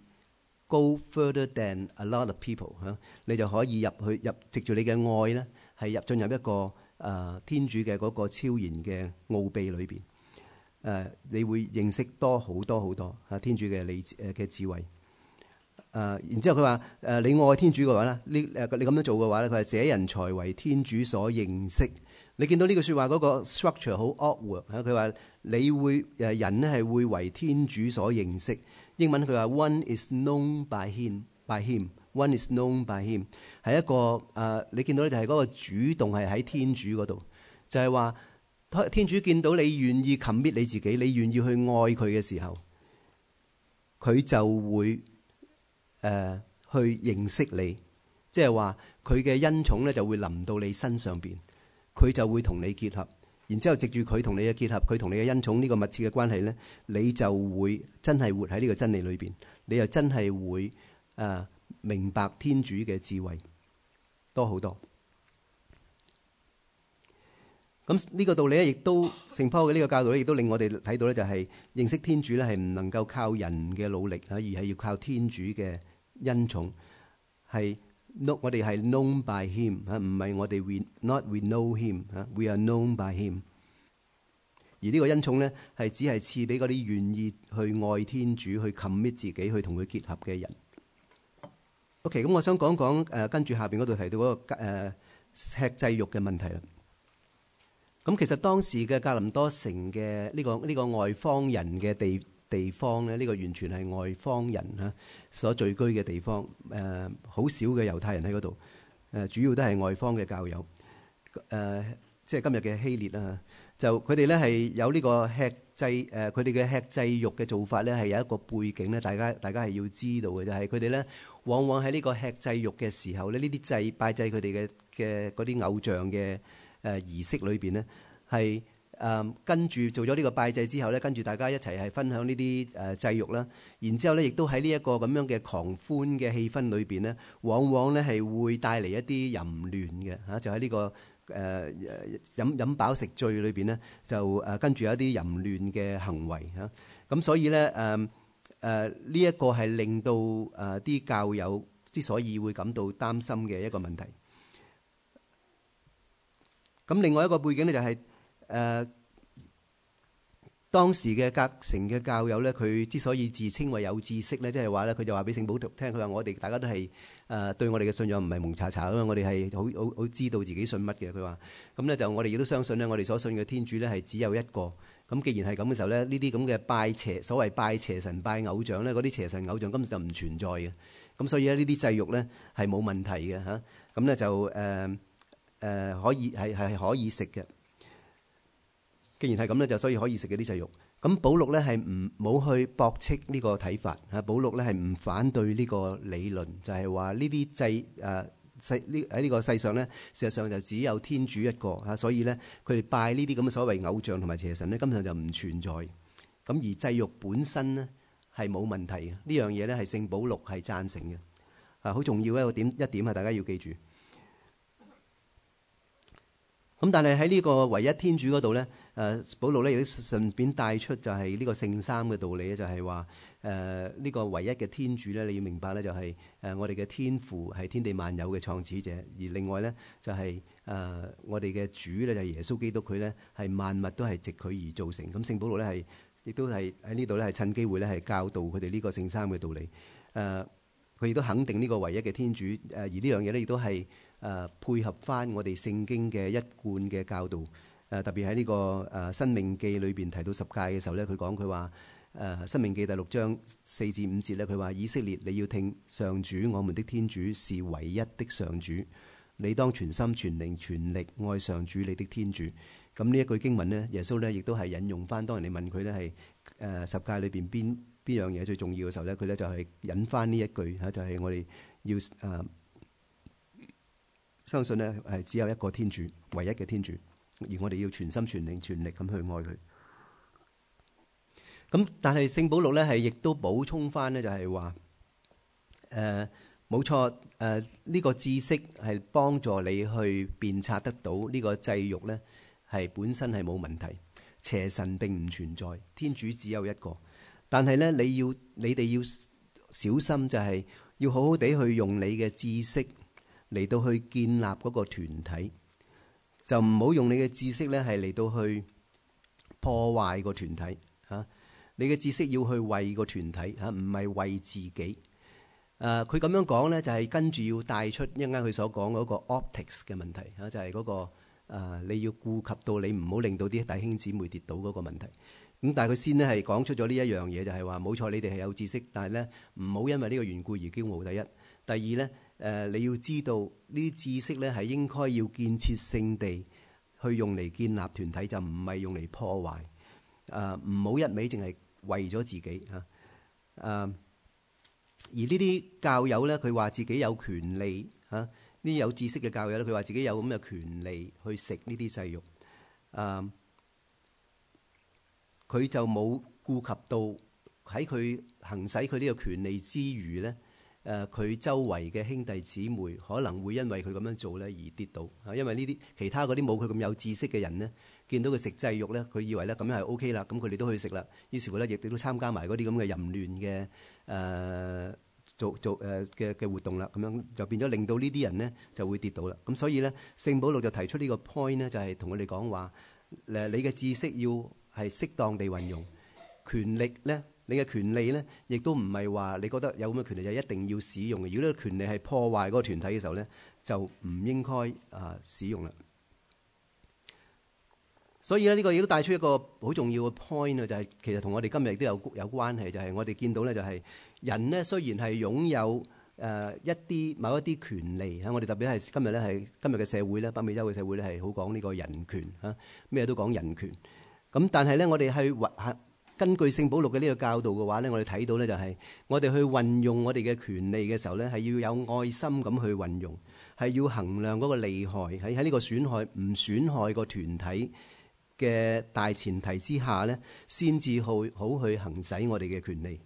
go further than a lot of people 嚇，你就可以入藉住你嘅愛咧，係進入一個天主嘅嗰個超然嘅奧秘裏邊。你會認識多好多天主嘅嘅智慧。然之後佢話你愛天主嘅話咧，你咁樣做嘅話咧，佢話這人才為天主所認識。你見到呢句説話嗰個 structure 好 awkward 嚇，佢話你會人咧係會為天主所認識。英文佢話 one is known by him，one is known by him 係一個你見到咧就係嗰個主動係喺天主嗰度，就係話天主見到你願意 commit 你自己，你願意去愛佢嘅時候，佢就會去認識你，即係話佢嘅恩寵咧就會臨到你身上邊，佢就會同你結合。然之後，藉住佢同你嘅結合，佢同你嘅恩寵呢個密切嘅關係咧，你就會真係活喺呢個真理裏邊，你又真係會明白天主嘅智慧多好多。咁呢個道理咧，亦都聖保祿嘅呢個教導咧，亦都令我哋睇到咧，就係認識天主咧係唔能夠靠人嘅努力啊，而係要靠天主嘅恩寵。我哋係 known by him 嚇，唔係我哋 we know him 嚇，we are known by him。而呢個恩寵咧係只係賜俾嗰啲願意去愛天主、去 commit 自己、去同佢結合嘅人。OK， 咁我想講講跟住下邊嗰度提到嗰個吃祭肉嘅問題啦。咁其實當時嘅格林多城嘅呢個外邦人嘅地方咧，呢個完全係外邦人嚇所聚居嘅地方。好少嘅猶太人喺嗰度，主要都係外邦嘅教友。即係今日嘅希臘啦，就佢哋咧係有呢個吃祭佢哋嘅吃祭肉嘅做法咧係有一個背景咧，大家係要知道嘅，就係佢哋咧往往喺呢個吃祭肉嘅時候咧，呢啲拜祭佢哋嘅嗰啲偶像嘅儀式裏邊咧係跟住做咗呢個拜祭之後咧，跟住大家一齊係分享呢啲祭肉啦。然之後咧，亦都喺呢一個咁樣嘅狂歡嘅氣氛裏邊咧，往往咧係會帶嚟一啲淫亂嘅嚇，就喺呢個飲飽食醉裏邊咧，就跟住有一啲淫亂嘅行為嚇。咁所以咧呢一個係令到啲教友之所以會感到擔心嘅一個問題。咁另外一個背景咧就係當時嘅革成嘅教友咧，佢之所以自稱為有知識咧，即係話咧，佢就話俾聖保祿聽，佢話我哋大家都係對我哋嘅信仰唔係蒙查查㗎嘛，我哋係好知道自己信乜嘅。佢話咁咧就我哋亦都相信咧，我哋所信嘅天主咧係只有一個。咁既然係咁嘅時候咧，呢啲咁嘅所謂拜邪神、拜偶像咧，嗰啲邪神偶像根本就唔存在嘅。咁所以咧呢啲祭肉咧係冇問題嘅嚇。咁咧就可以係可以食嘅。既然係咁咧，就所以可以食嘅啲祭肉。咁保祿咧係冇去駁斥呢個睇法嚇。保祿咧係唔反對呢個理論，就係話呢啲祭喺呢個世上咧，事實上就只有天主一個嚇，所以咧佢哋拜呢啲咁嘅所謂偶像同埋邪神咧，根本上就唔存在。咁而祭肉本身咧係冇問題嘅，呢樣嘢咧係聖保祿係贊成嘅。好重要一點係大家要記住。咁但係喺呢個唯一天主嗰度咧，保祿咧亦都順便帶出就係呢個聖三嘅道理咧，就係話呢個唯一嘅天主咧，你要明白咧，就係我哋嘅天父係天地萬有嘅創始者，而另外咧就係我哋嘅主咧就係耶穌基督，佢咧係萬物都係藉佢而造成。咁聖保祿咧係亦都係喺呢度咧係趁機會咧係教導佢哋呢個聖三嘅道理。佢亦都肯定呢個唯一嘅天主，而呢樣嘢咧亦都係配合翻我哋聖經嘅一貫嘅教導。特別喺呢個申命記裏邊提到十誡嘅時候咧，佢話申命記第6章4至5節咧，佢話以色列你要聽上主我們的天主是唯一的上主，你當全心全靈全力愛上主你的天主。咁呢一句經文呢，耶穌咧亦都係引用翻。當人哋問佢咧係十誡裏邊邊樣嘢最重要嘅時候咧，佢咧就係引翻呢一句嚇，就係我哋要相信咧係只有一個天主，唯一嘅天主，而我哋要全心全靈全力咁去愛佢。咁但係聖保祿咧係亦都補充翻咧，就係話冇錯，呢個知識係幫助你去辨察得到呢個祭肉咧係本身係冇問題，邪神並唔存在，天主只有一個。但係咧，你哋要小心，就係要好好地去用你嘅知識嚟到去建立嗰個團體，就唔好用你嘅知識咧係嚟到去破壞個團體嚇。你嘅知識要去為個團體嚇，唔係為自己。佢咁樣講咧，就係跟住要帶出一陣間佢所講嗰個 optics 嘅問題嚇，就係嗰個你要顧及到你唔好令到啲弟兄姊妹跌倒嗰個問題。咁但係佢先咧係講出咗呢一樣嘢，就係話冇錯，你哋係有知識，但係咧唔好因為呢個緣故而驕傲。第一，第二咧你要知道呢啲知識咧係應該要建設性地去用嚟建立團體，就唔係用嚟破壞。唔好一味淨係為咗自己嚇。而呢啲教友咧，佢話自己有權利嚇，呢啲有知識嘅教友咧，佢話自己有咁嘅權利去食呢啲祭肉。佢就冇顧及到喺佢行使佢呢個權利之餘咧，佢周圍嘅兄弟姊妹可能會因為佢咁樣做咧而跌倒嚇，因為呢啲其他嗰啲冇佢咁有知識嘅人咧，見到佢食祭肉咧，佢以為咧咁樣係 OK 啦，咁佢哋都去食啦，於是乎咧亦都參加埋嗰啲咁嘅淫亂嘅嘅活動啦，咁樣就變咗令到呢啲人咧就會跌倒啦。咁所以咧，聖保祿就提出呢個 point 咧，就係同佢哋講話你嘅知識要係適當地運用，權力咧，你嘅權利咧，亦都唔係話你覺得有咁嘅權利就一定要使用嘅。如果呢個權利係破壞嗰個團體嘅時候咧，就唔應該使用啦。所以咧，呢個亦都帶出一個好重要嘅 point 啊，就係其實同我哋今日亦都有關係，就係我哋見到咧，就係人咧雖然係擁有某一啲權利嚇，我哋特別係今日嘅社會咧，北美洲嘅社會咧係好講呢個人權嚇，咩都講人權。咁但係咧，我哋係根據聖保祿嘅呢個教導嘅話咧，我哋睇到咧就係我哋去運用我哋嘅權利嘅時候咧，係要有愛心咁去運用，係要衡量嗰個利害喺呢個損害唔損害個團體嘅大前提之下咧，先至好去行使我哋嘅權利。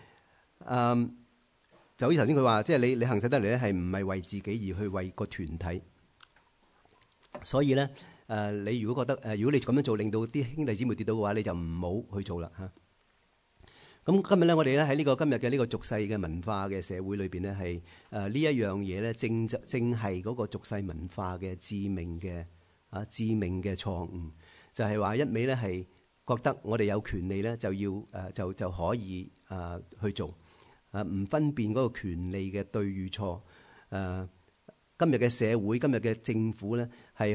就好似頭先佢話，即係你行使得嚟咧，係唔係為自己而去為個團體？所以咧，你如果覺得如果你咁樣做令到啲兄弟姊妹跌倒嘅話，你就唔好去做啦嚇。咁今日咧，我哋咧喺呢個今日嘅呢個俗世嘅文化嘅社會裏邊咧，係呢一樣嘢咧，正係嗰個俗世文化嘅致命嘅錯誤，就係話一味咧係覺得我哋有權利咧就要就可以去做唔分辨嗰個權利嘅對與錯。今日嘅社會、今日嘅政府咧係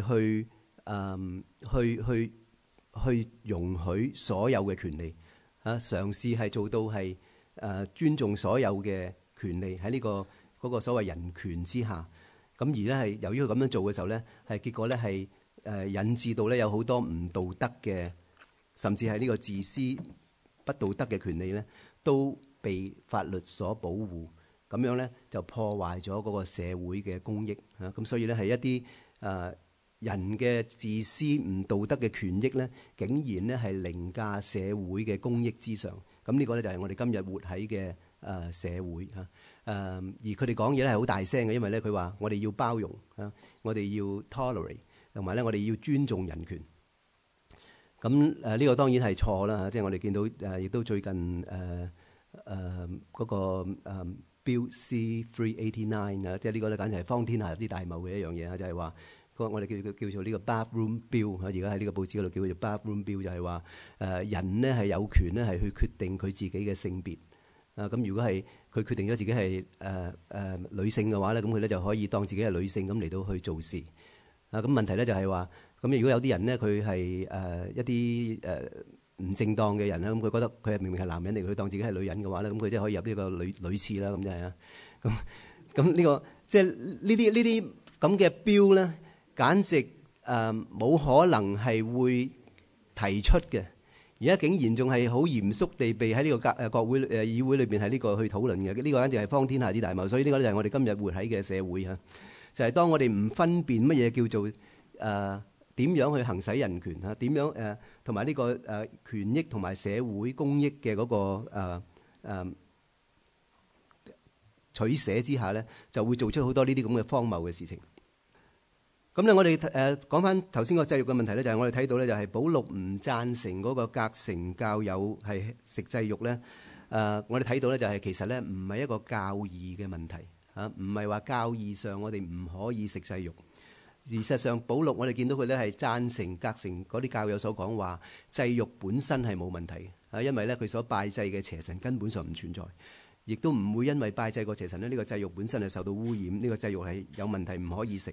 去容許所有嘅權利嘗試係做到係尊重所有嘅權利喺呢嗰個所謂人權之下。咁而咧係由於佢咁樣做嘅時候咧，係結果咧係引致到咧有好多唔道德嘅，甚至係呢個自私不道德嘅權利咧，都被法律所保護。咁樣咧就破壞咗嗰個社會嘅公益啊！咁所以咧係一啲人嘅自私唔道德嘅權益咧，竟然咧係凌駕社會嘅公益之上。咁呢個咧就係我哋今日活喺嘅社會嚇。而佢哋講嘢咧係好大聲嘅，因為咧佢話我哋要包容啊，我哋要 tolerate， 同埋咧我哋要尊重人權。咁呢個當然係錯啦嚇，即係我哋見到亦都最近嗰個Bill C-389啊，即係呢個咧簡直係荒天下之大謬嘅一樣嘢啊！就係話我哋叫做呢個 bathroom bill 而家喺呢個報紙嗰度叫佢做 bathroom bill， 就係話人咧係有權咧係去決定佢自己嘅性別啊！咁如果係佢決定咗自己係女性嘅話咧，咁佢咧就可以當自己係女性咁嚟到去做事啊！咁問題咧就係話，咁如果有啲人咧佢係一啲唔正當嘅人啦，咁佢覺得佢係明明係男人嚟，佢當自己係女人嘅話咧，咁佢即係可以入呢個女廁啦，咁就係啊！咁呢個即係呢啲咁嘅標咧，簡直冇可能係會提出嘅。而家竟然仲係好嚴肅地被喺呢個國會議會裏邊係呢個去討論嘅，呢個簡直係荒天下之大謬。所以呢個就係我哋今日活喺嘅社會嚇，就係當我哋唔分辨乜嘢叫做點樣去行使人權嚇，點樣同埋呢個權益同埋社會公益嘅嗰個取捨之下咧，就會做出好多呢啲咁嘅荒謬嘅事情。咁咧，我哋講翻頭先個祭肉嘅問題咧，就係我哋睇到咧，就係保祿唔贊成嗰個革成教友係食祭肉咧。我哋睇到咧，就係其實咧唔係一個教義嘅問題嚇，唔係話教義上我哋唔可以食祭肉。事實上，保祿我哋見到佢咧係贊成革成嗰啲教友所講話，祭肉本身係冇問題嘅，因為咧佢所拜祭嘅邪神根本上唔存在，亦都唔會因為拜祭個邪神咧，呢個祭肉本身係受到污染，呢個祭肉係有問題唔可以食。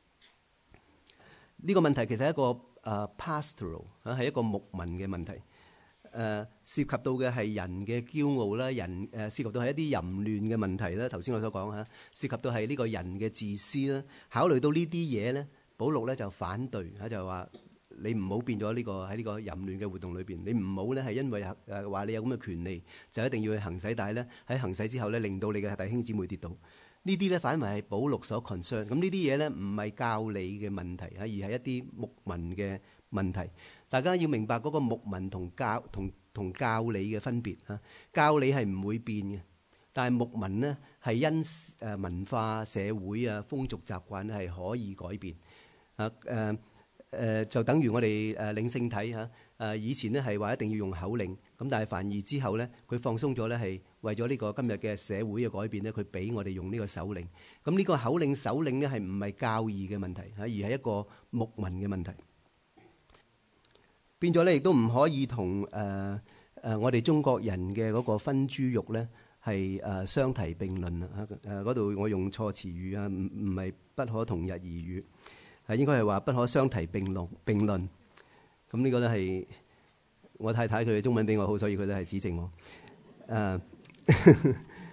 呢個問題其實係一個pastoral 係一個牧民嘅問題，涉及到嘅係人嘅驕傲啦，涉及到係一啲淫亂嘅問題啦。頭先我所講嚇，涉及到係呢個人嘅自私啦。考慮到呢啲嘢咧，保祿咧就反對嚇，就係話你唔好變咗呢個喺呢個淫亂嘅活動裏邊，你唔好咧係因為話你有咁嘅權利就一定要去行使，但係咧喺行使之後咧令到你嘅弟兄姊妹跌倒。呢啲咧反為係保祿所 concern，咁呢啲嘢咧唔係教理嘅問題嚇，而係一啲牧民嘅問題。大家要明白嗰個牧民同教理嘅分別嚇。教理係唔會變嘅，但係牧民呢係因文化、社會啊、風俗習慣係可以改變啊。就等於我哋領聖體嚇。以前呢係話一定要用口令，咁但係梵二之後咧，佢放鬆咗咧係。為咗呢個今日嘅社會嘅改變咧，佢俾我哋用呢個手令。咁呢個口令手令咧係唔係教義嘅問題嚇，而係一個牧民嘅問題。變咗咧，亦都唔可以同我哋中國人嘅嗰個分豬肉咧係相提並論啊！嗰度我用錯詞語啊，唔係不可同日而語，係應該係話不可相提並論。咁呢個咧係我太太佢嘅中文比我好，所以佢都係指正我。佢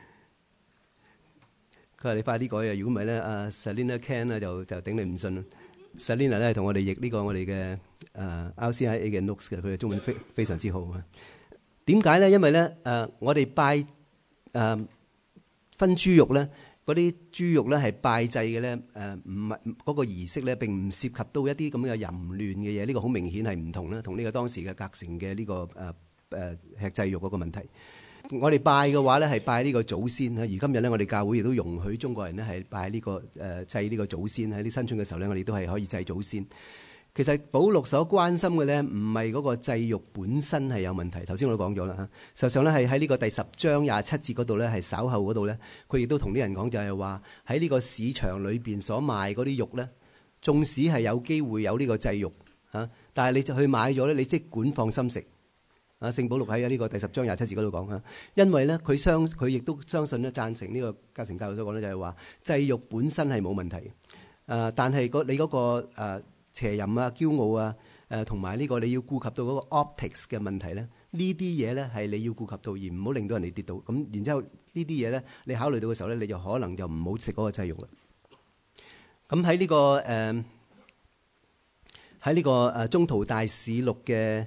話你快啲改啊！如果唔係咧，阿 Selina Ken 咧就頂你唔順。Selina 咧係同我哋譯呢個我哋嘅RCIA 嘅 notes 嘅，佢嘅中文非常之好啊！點解咧？因為咧我哋拜分豬肉咧，嗰啲豬肉咧係拜祭嘅咧，唔係嗰個儀式咧並唔涉及到一啲咁嘅淫亂嘅嘢，呢個好明顯係唔同啦，同呢個當時嘅革成嘅呢個吃祭肉嗰個問題。我哋拜嘅話咧係拜呢個祖先，而今日咧我哋教會亦都容許中國人咧係拜呢個祭呢個祖先。喺啲新春嘅時候咧，我哋都係可以祭祖先。其實保祿所關心嘅咧唔係嗰個祭肉本身係有問題。頭先我都講咗啦嚇，實際上咧係喺呢個第10章27節嗰度咧係稍後嗰度咧，佢亦都同啲人講就係話喺呢個市場裏邊所賣嗰啲肉咧，縱使係有機會有呢個祭肉嚇，但係你就去買咗咧，你即管放心食聖保祿喺呢個第10章27節嗰度講啊，因為咧佢亦都相信咧贊成呢個格成教授所講咧，就係話祭肉本身係冇問題嘅，但係你嗰個邪淫啊、驕傲啊，同埋呢個你要顧及到嗰個 optics 嘅問題咧，呢啲嘢咧係你要顧及到，而唔好令到人哋跌倒。咁然之後呢啲嘢咧，你考慮到嘅時候咧，你就可能就唔好食嗰個祭肉啦。咁喺呢個宗徒大事錄嘅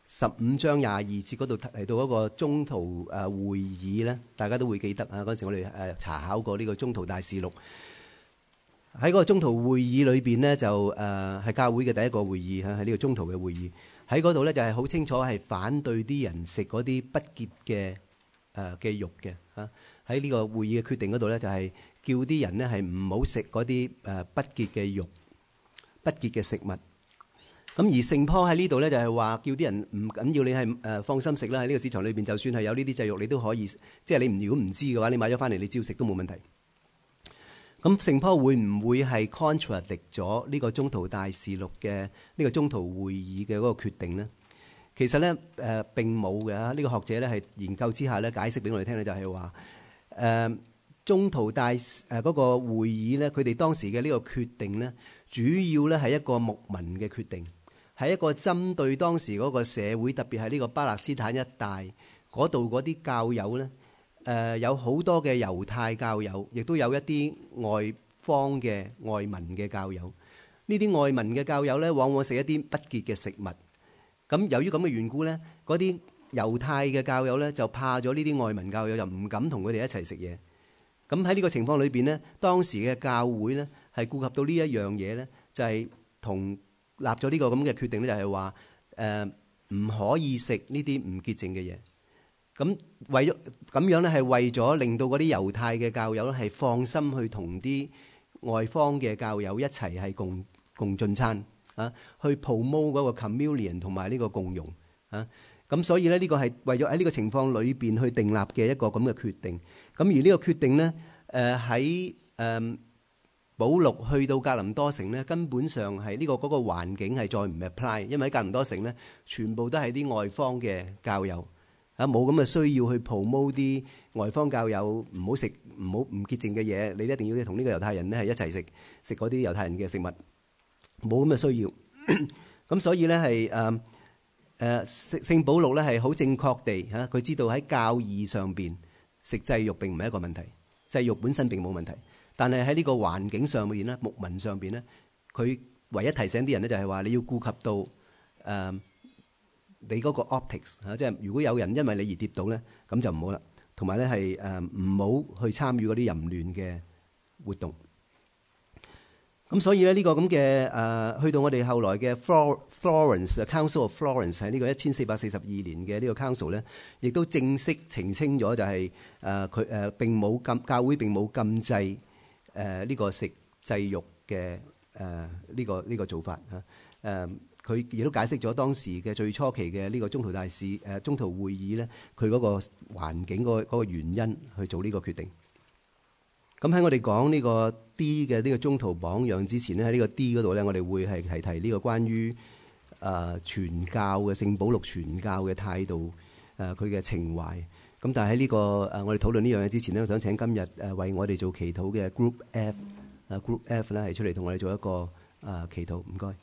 15章22節嗰度提到嗰個宗徒會議咧，大家都會記得啊。嗰陣時我哋查考過呢個宗徒大事錄。喺嗰個宗徒會議裏邊呢，就係教會嘅第一個會議喺呢個宗徒嘅會議。喺嗰度咧就係好清楚係反對啲人食嗰啲不潔嘅肉嘅嚇。喺呢個會議嘅決定嗰度咧，就係叫啲人呢係唔好食嗰啲不潔嘅肉、不潔嘅食物。咁而聖坡喺呢度咧就係話叫啲人唔緊要，你係放心食啦。喺呢個市場裏邊，就算係有呢啲祭肉，你都可以，即係你如果唔知嘅話，你買咗翻嚟你照食都冇問題。咁聖坡會唔會係 contradict 咗呢個宗徒大事錄嘅呢個宗徒會議嘅嗰個決定呢？其實咧並冇嘅。呢個學者咧係研究之下咧解釋俾我哋聽咧，就係話宗徒大嗰個會議咧，佢哋當時嘅呢個決定咧，主要咧係一個牧民嘅決定，係一個針對當時嗰個社會，特別係呢個巴勒斯坦一帶嗰度嗰啲教友咧。有好多嘅猶太教友，亦都有一啲外方嘅外民嘅教友。呢啲外民嘅教友咧，往往食一啲不潔嘅食物。咁由於咁嘅緣故咧，嗰啲猶太嘅教友咧就怕咗呢啲外民教友，就唔敢同佢哋一齊食嘢。咁喺呢個情況裏邊呢，當時嘅教會咧係顧及到呢一樣嘢咧，就係同立咗呢個咁嘅決定咧，就係話唔可以食呢啲唔潔淨嘅嘢。咁為咗咁樣咧，係為咗令到嗰啲猶太嘅教友咧係放心去同啲外方嘅教友一齊係共進餐啊，去 promote 嗰個 communion 同埋呢個共融啊。咁所以咧呢個係為咗喺呢個情況裏邊去訂立嘅一個咁嘅決定。咁而呢個決定咧，喺保祿去到格林多城咧，根本上係呢個嗰個環境係再唔 apply， 因為喺格林多城咧全部都係啲外方嘅教友。冇咁嘅需要去 promote 啲外方教友唔好食唔潔淨嘅嘢，你一定要同呢個猶太人咧係一齊食嗰啲猶太人嘅食物，冇咁嘅需要。咁所以咧係聖保祿咧係好正確地佢知道喺教義上邊食祭肉並唔係一個問題，祭肉本身並冇問題，但係喺呢個環境上面咧，牧民上邊咧，佢唯一提醒啲人咧就係話你要顧及到你嗰個 optics 即係如果有人因為你而跌倒咧，咁就唔好啦。同埋咧係唔好去參與嗰啲淫亂嘅活動。咁所以咧呢個咁嘅去到我哋後來嘅 Florence Council of Florence 喺呢個1442年嘅呢個 Council 咧，亦都正式澄清咗就係佢並冇教會並冇禁制呢個食祭肉嘅呢個做法嚇。佢亦都解釋咗當時嘅最初期嘅呢個宗徒大事宗徒會議咧，佢嗰個環境嗰個原因去做呢個決定。咁喺我哋講呢個 D 嘅呢個宗徒榜樣之前咧，喺呢個 D 嗰度咧，我哋會係提呢個關於傳教嘅聖保祿傳教嘅態度，佢嘅情懷。咁但係喺呢個我哋討論呢樣嘢之前咧，我想請今日為我哋做祈禱嘅 Group F，Group F 咧係出嚟同我哋做一個祈禱，唔該。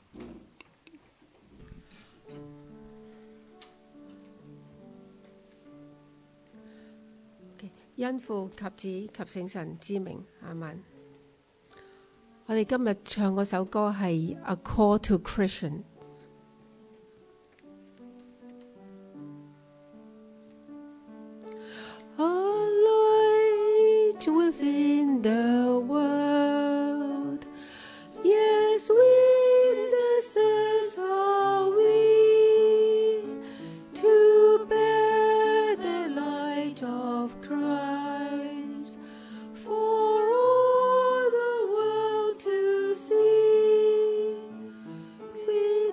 因父及子及聖神之名，阿們。我哋今日唱嗰首歌係 A Call to Christian。A light within the world, yes, witnesses are we to bear the light of Christ for all the world to see. We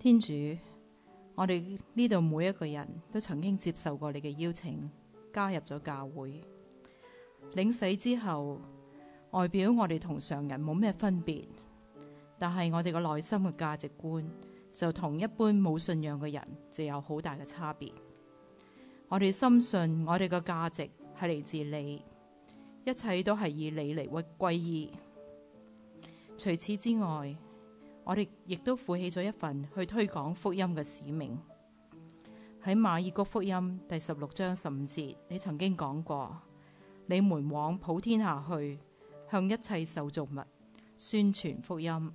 天主，我哋呢度每一個人都曾經接受過你嘅邀請，加入咗教會。領洗之後，外表我哋同常人冇咩分別，但係我哋個內心嘅價值觀就同一般冇信仰嘅人就有好大嘅差別。我哋深信我哋嘅價值係嚟自你，一切都係以你嚟歸依。除此之外，我哋亦都負起咗一份去推廣福音嘅使命。喺馬爾谷福音第16章15節，你曾經講過，你們往普天下去，向一切受造物宣傳福音。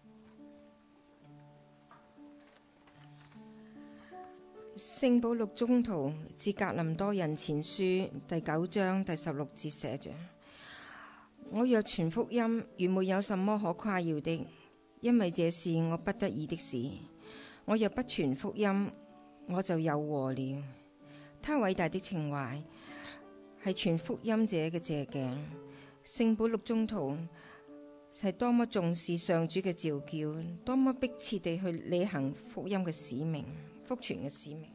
聖保祿宗徒致格林多人前書第9章第16節寫着：我若傳福音，原沒有什麼可誇耀的，因為這是我不得已的事。我若不傳福音，我就有禍了。他偉大的情懷係傳福音者嘅借鏡。聖保祿宗徒係多麼重視上主嘅召叫，多麼迫切地去履行福音嘅使命、福傳嘅使命。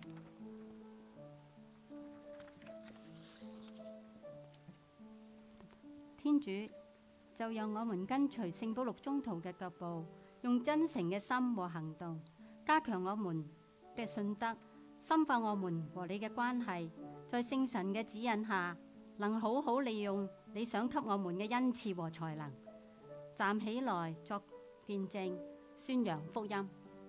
天主就讓我們跟隨聖保祿宗徒嘅腳步，用真誠嘅心和行動，加強我們嘅信德，深化我們和你嘅關係，在聖神嘅指引下，能好好利用你想給我們嘅恩賜和才能，站起來作見證，宣揚福音。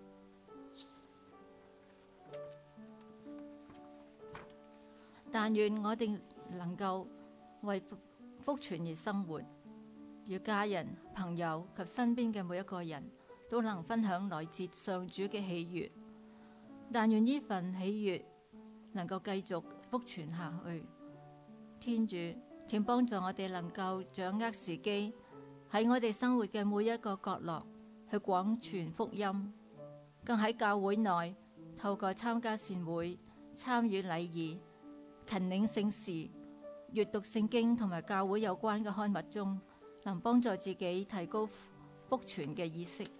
但願我哋能夠為福傳而生活，與家人、朋友及身邊嘅每一個人都能分享來自上主嘅喜悅。但願呢份喜悅能夠繼續福傳下去。天主，請幫助我哋能夠掌握時機，喺我哋生活嘅每一個角落去廣傳福音，更喺教會內透過參加善會、參與禮儀、勤領聖事、閱讀聖經同埋教會有關嘅刊物中，能幫助自己提高福傳嘅意識。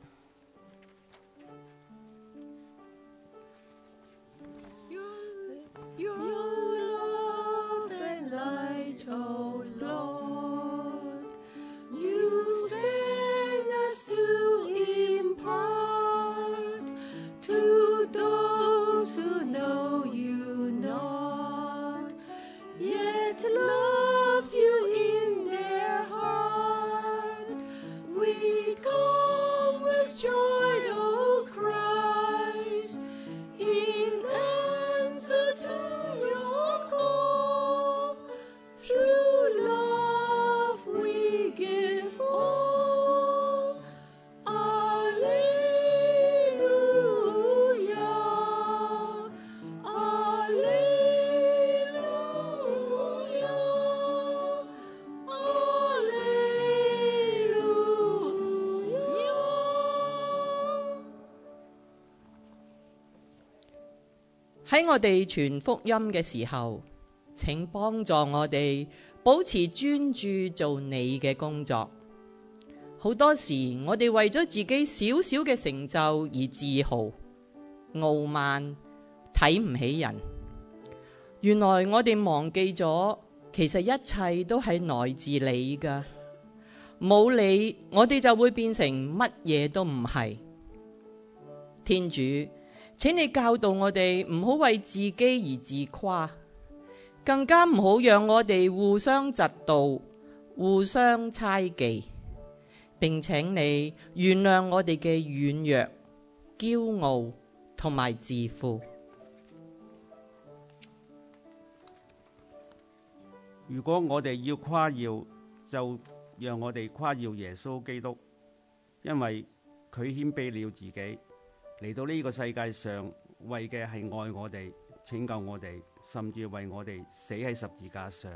Your love and light, O Lord, you send us to impart to those who know you not, yet love you in their heart. We come with joy, O Christ, in answer to your call. Through love we give all. Alleluia, alleluia, alleluia。 喺我哋傳福音嘅時候，請幫助我哋保持專注做你嘅工作。好多時我哋為咗自己小小嘅成就而自豪、傲慢、睇唔起人。原來我哋忘記咗，其實一切都係來自你㗎。冇你，我哋就會變成乜嘢都唔係。天主，請你教導我哋唔好為自己而自誇，更加唔好讓我哋互相嫉妒、互相猜忌，並請你原諒我哋嘅軟弱、驕傲同埋自負。 如果我哋要誇耀，就讓我哋誇耀耶穌基督，因為佢謙卑了自己，嚟到呢個世界上，為嘅係愛我哋、拯救我哋，甚至為我哋死喺十字架上。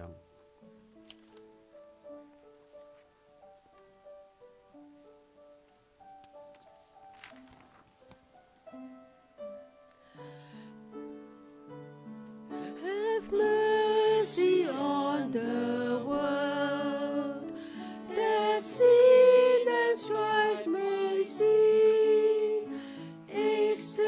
Have mercy on the world, that sin and strife may cease. Extend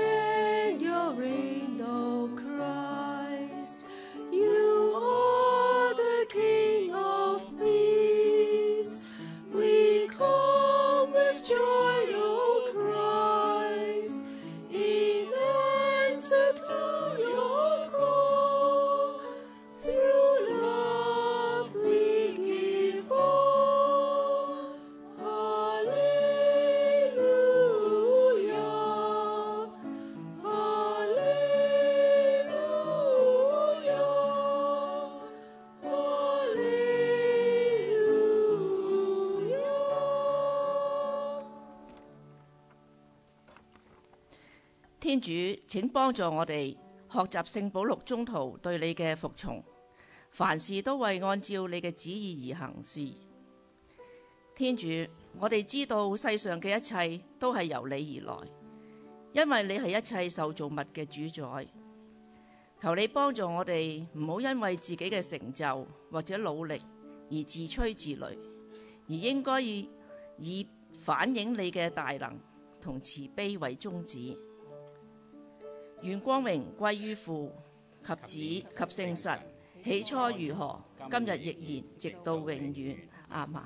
天主，請幫助我哋學習聖保祿宗徒對你嘅服從，凡事都為按照你嘅旨意而行事。天主，我哋知道世上嘅一切都係由你而來，因為你係一切受造物嘅主宰。求你幫助我哋唔好因為自己嘅成就或者努力而自吹自擂，而應該以反映你嘅大能同慈悲為宗旨。願光榮歸於父及子及聖神，起初如何，今日亦然，直到永遠。阿們。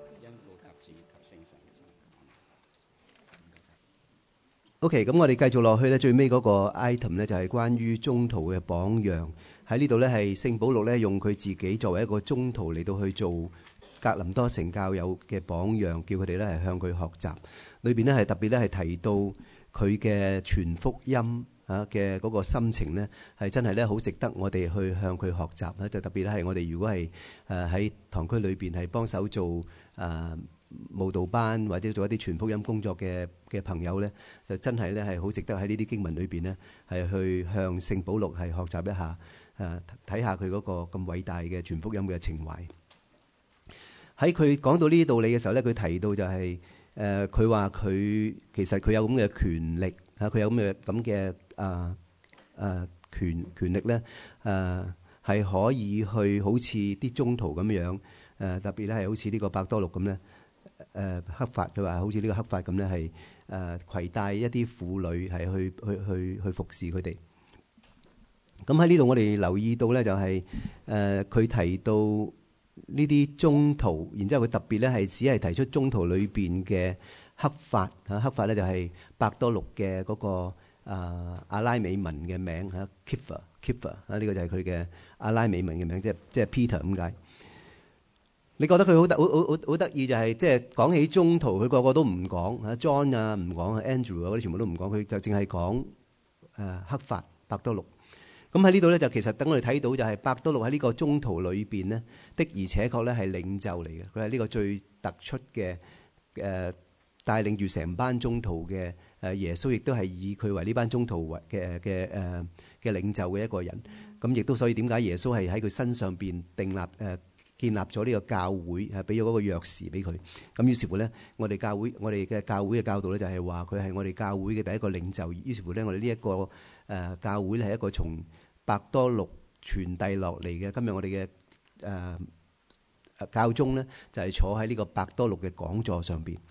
OK， 咁我哋繼續落去咧，最尾嗰個 item 咧就係關於宗徒嘅榜樣。喺呢度咧係聖保祿咧用佢自己作為一個宗徒嚟到去做格林多城教友嘅榜樣，叫佢哋咧係向佢學習。裏邊咧係特別咧係提到佢嘅傳福音嘅嗰個心情咧，係真係咧好值得我哋去向佢學習咧。就特別咧係我哋如果係喺堂區裏邊係幫手做舞蹈班或者做一啲傳福音工作嘅朋友咧，就真係咧係好值得喺呢啲經文裏邊咧係去向聖保祿係學習一下，睇下佢嗰個咁偉大嘅傳福音嘅情懷。喺佢講到呢啲道理嘅時候咧，佢提到就係佢話佢其實佢有咁嘅權力嚇，佢有咁嘅權力咧係可以去好似啲宗徒咁樣特別咧係好似呢個伯多祿咁咧。黑發佢話好似呢個黑發咁咧，係攜帶一啲婦女係去服侍佢哋。咁喺呢度我哋留意到咧，就係佢提到呢啲宗徒，然之後佢特別咧係只係提出宗徒裏邊嘅黑發嚇，黑發咧就係伯多祿嘅嗰個阿拉美文嘅名嚇 Kepha 啊，呢個就係佢嘅阿拉美文嘅名，即係 Peter 咁解。你覺得佢好得意就係即係講起宗徒，佢個個都唔講啊 John 啊唔講啊 Andrew 啊嗰啲全部都唔講，佢就淨係講黑發伯多祿。咁喺呢度咧就其實等我哋睇到就係伯多祿喺呢個宗徒裏邊呢，的而且確咧係領袖嚟嘅，佢係呢個最突出嘅帶領住成班宗徒嘅耶穌亦都係以佢為呢班宗徒嘅領袖嘅一個人。咁亦都所以點解耶穌係喺佢身上邊建立咗呢個教會，係俾咗嗰個鑰匙俾佢。咁於是乎咧，我哋嘅教會嘅教導咧就係話佢係我哋教會嘅第一個領袖。於是乎咧，我哋呢一個教會咧係一個從伯多祿傳遞落嚟嘅。今日我哋嘅教宗咧就係坐喺呢個伯多祿嘅講座上邊。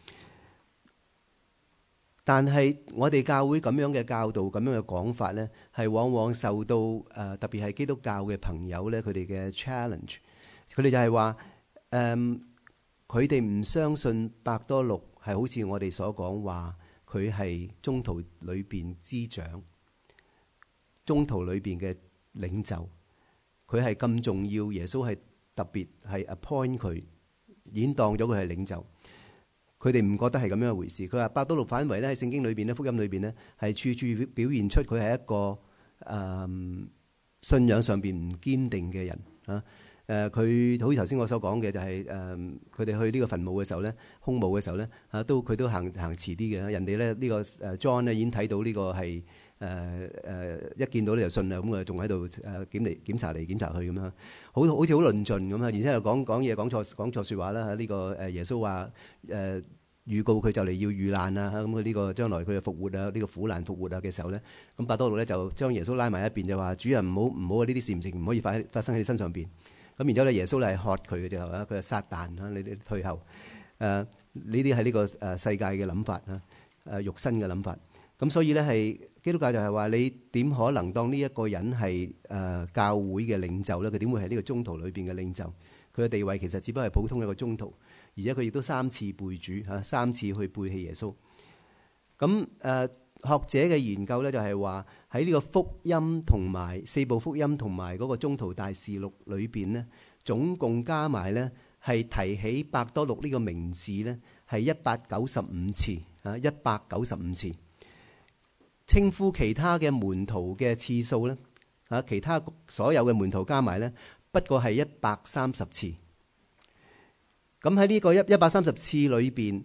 但係我哋教會咁樣嘅教導、咁樣嘅講法咧，係往往受到特別係基督教嘅朋友咧，佢哋嘅 challenge。佢哋就係話，佢哋唔相信伯多祿係好似我哋所講話，佢係宗徒裏邊之長，宗徒裏邊嘅領袖，佢係咁重要。耶穌係特別係 appoint 佢，已經當咗佢係領袖。佢哋唔覺得係咁樣一回事。佢話伯多祿反為咧喺聖經裏邊咧、福音裏邊咧，係處處表現出佢係一個信仰上邊唔堅定嘅人啊。佢好似頭先我所講嘅，就係佢哋去呢個墳墓嘅時候咧，空墓嘅時候咧，佢都行遲啲嘅。人哋咧呢個John 咧已經睇到呢個係一見到咧就信啦，咁啊仲喺度檢查嚟檢查去咁樣，好似好論盡咁啊！然之後講嘢講錯説話啦。呢個耶穌話預告佢就嚟要遇難啊！咁佢呢個將來佢嘅復活啊，呢個苦難復活啊嘅時候咧，咁伯多祿咧就將耶穌拉埋一邊，就話主人唔好呢啲事情唔可以發生喺你身上邊。咁然之後咧，耶穌咧係喝佢嘅時候咧，佢係撒旦啊！你哋退後呢啲係呢個世界嘅諗法啊，肉身嘅諗法。咁所以咧係基督教就係話你點可能當呢一個人係教會嘅領袖咧？佢點會係呢個宗徒裏邊嘅領袖？佢嘅地位其實只不過係普通一個宗徒，而且佢亦都3次背主嚇，3次去背棄耶穌。咁學者嘅研究咧就係話喺呢個福音同埋4部福音同埋嗰個宗徒大事錄裏邊咧，總共加埋咧係提起伯多祿呢個名字咧係195次啊，195次。稱呼其他嘅門徒嘅次數咧啊，其他所有嘅門徒加埋咧，不過係130次。咁喺呢個130次裏邊，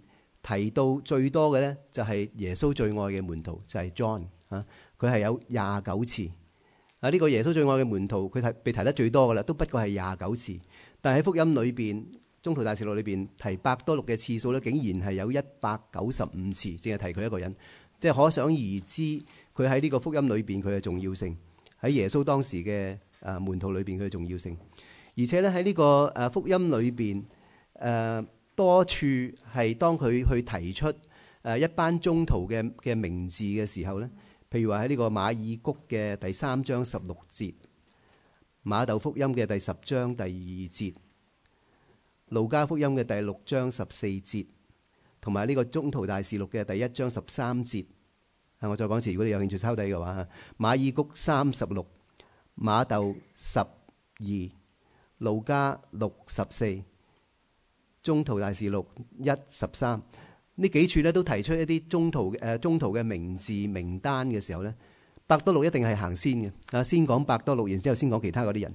提到最多嘅咧，就係耶穌最愛嘅門徒，就係 John 啊，佢係有29次啊。呢個耶穌最愛嘅門徒，佢被提得最多噶啦，都不過係29次。但係喺福音裏邊，宗徒大事錄裏邊提伯多祿嘅次數咧，竟然係有195次，淨係提佢一個人，即係可想而知佢喺呢個福音裏邊佢嘅重要性，喺耶穌當時嘅門徒裏邊佢嘅重要性。而且咧喺呢個福音裏邊多處係當佢去提出一班宗徒嘅名字嘅時候咧，譬如話喺呢個馬爾谷嘅第3章16節，馬竇福音嘅第10章第2節，路加福音嘅第6章14節，同埋呢個宗徒大事錄嘅第1章13節。我再講一次，如果你有興趣抄底嘅話，馬爾谷36，馬竇12，路加614，宗徒大事錄113，呢幾處咧都提出一啲宗徒嘅名字名單嘅時候咧，伯多祿一定係行先嘅，先講伯多祿，然之後先講其他嗰啲人。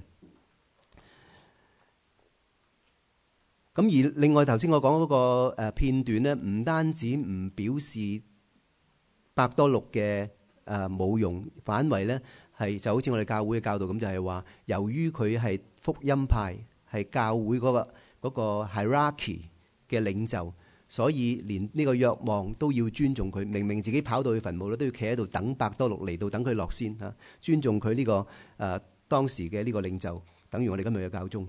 咁而另外頭先我講嗰個片段咧，唔單止唔表示伯多祿嘅冇用，反為咧係就好似我哋教會嘅教導咁，就係話由於佢係福音派，係教會嗰個 hierarchy 嘅領袖，所以連呢個若望都要尊重佢。明明自己跑到去墳墓咧，都要企喺度等伯多祿嚟到，等佢落先嚇，尊重佢呢個當時嘅呢個領袖，等於我哋今日嘅教宗。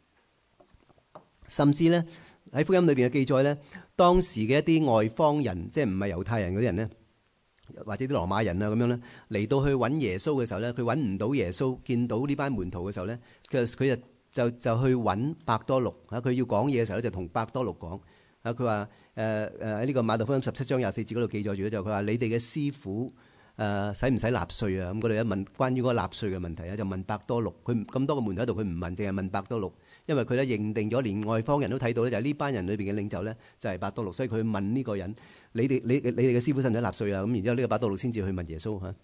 甚至咧喺福音裏邊嘅記載咧，當時嘅一啲外邦人，即係唔係猶太人嗰啲人咧，或者啲羅馬人啊咁樣咧，嚟到去揾耶穌嘅時候咧，佢揾唔到耶穌，見到呢班門徒嘅時候咧，佢就去揾伯多祿啊！佢要講嘢嘅時候咧，就同伯多祿講啊。佢話喺呢個馬竇福音17章24節嗰度記載住咧，就佢話你哋嘅師傅使唔使納稅啊？咁嗰度一問關於嗰個納稅嘅問題啊，就問伯多祿。佢咁多個門徒喺度，佢唔問，淨係問伯多祿，因為佢咧認定咗，連外邦人都睇到咧，就係呢班人裏邊嘅領袖咧，就係伯多祿，所以佢問呢個人：你哋嘅師傅使唔使納稅啊？咁然之後呢個伯多祿先至去問耶穌嚇。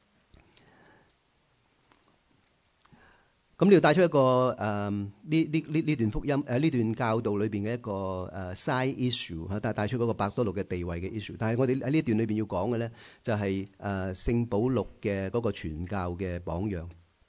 咁你要帶出一個呢段福音呢段教導裏邊嘅一個side issue 嚇，帶出嗰個伯多祿嘅地位嘅 issue。但係我哋喺呢段裏邊要講嘅咧，就係聖保祿嘅嗰個傳教嘅榜樣。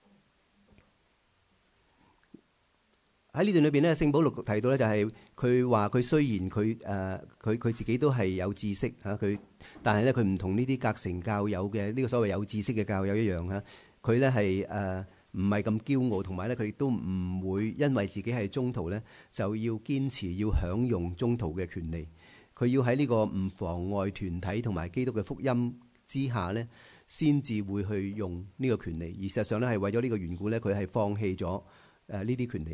喺呢段裏邊咧，聖保祿提到咧，就係佢話佢雖然佢自己都係有知識嚇，但係咧佢唔同呢啲隔成教友嘅呢個所謂有知識嘅教友一樣嚇，佢咧係唔係咁驕傲，同埋咧佢亦都唔會因為自己係宗徒咧就要堅持要享用宗徒嘅權利。佢要喺呢個唔妨礙團體同埋基督嘅福音之下咧，先至會去用呢個權利。而事實上咧係為咗呢個緣故咧，佢係放棄咗呢啲權利。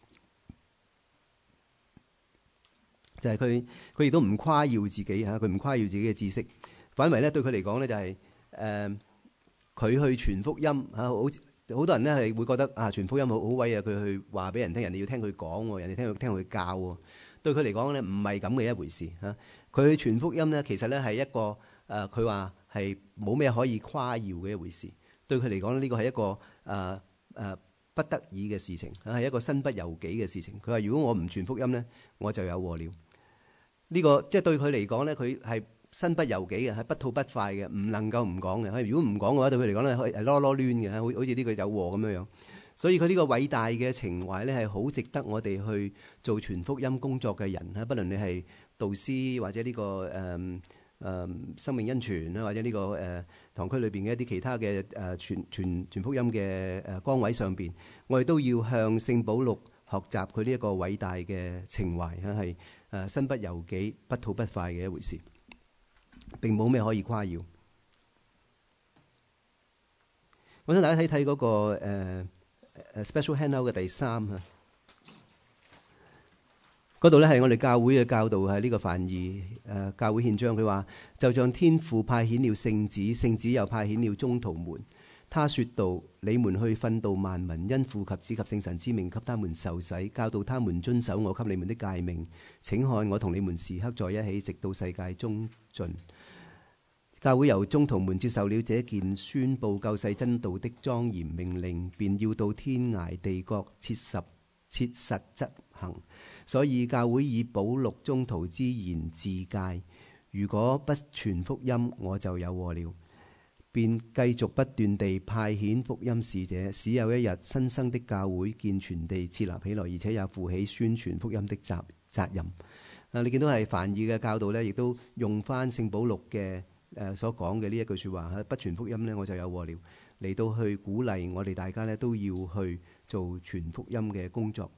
就係佢亦都唔誇耀自己嚇，佢唔誇耀自己嘅知識，反為咧對佢嚟講咧就係佢去傳福音嚇，好多人咧係會覺得傳福音好威啊！佢去話俾人聽，人哋要聽佢講喎，人哋聽佢教喎。對佢嚟講咧，唔係咁嘅一回事嚇。佢去傳福音咧，其實咧係一個佢話係冇咩可以誇耀嘅一回事。對佢嚟講呢個係一個不得已嘅事情，係一個身不由己嘅事情。佢話：如果我唔傳福音咧，我就有禍了。呢個即係對佢嚟講咧，佢係身不由己嘅，係不吐不快嘅，唔能夠唔講嘅。如果唔講嘅話，對佢嚟講咧係囉囉攣嘅，好似呢個有禍咁樣樣。所以佢呢個偉大嘅情懷咧，係好值得我哋去做傳福音工作嘅人。不論你係導師或者呢個生命恩泉啦，或者呢個堂區裏邊嘅一啲其他嘅傳福音嘅崗位上邊，我哋都要向聖保祿學習佢呢一個偉大嘅情懷，係身不由己、不吐不快嘅一回事，並冇咩可以誇耀。我想大家睇嗰個special handout 嘅第3嗰度咧，係我哋教會嘅教導，係呢個梵二教會憲章。佢話就像天父派遣了聖子，聖子又派遣了宗徒們。他說道：你們去訓導萬民，因父及子及聖神之名給他們受洗，教導他們遵守我給你們的誡命。請看我同你們時刻在一起，直到世界終盡。教會由宗徒們接受了這件宣布救世真道的莊嚴命令，便要到天涯地角切實執行。所以教會以保祿宗徒之言自戒，如果不傳福音，我就有禍了。便繼續不斷地派遣福音使者，使有一日新生的教會健全地設立起來，而且也負起宣傳福音的責任。你見到係梵二嘅教導呢，亦都用翻聖保祿嘅所講嘅呢一句説話，不傳福音呢，我就有禍了，嚟到去鼓勵我哋大家呢，都要去做傳福音嘅工作。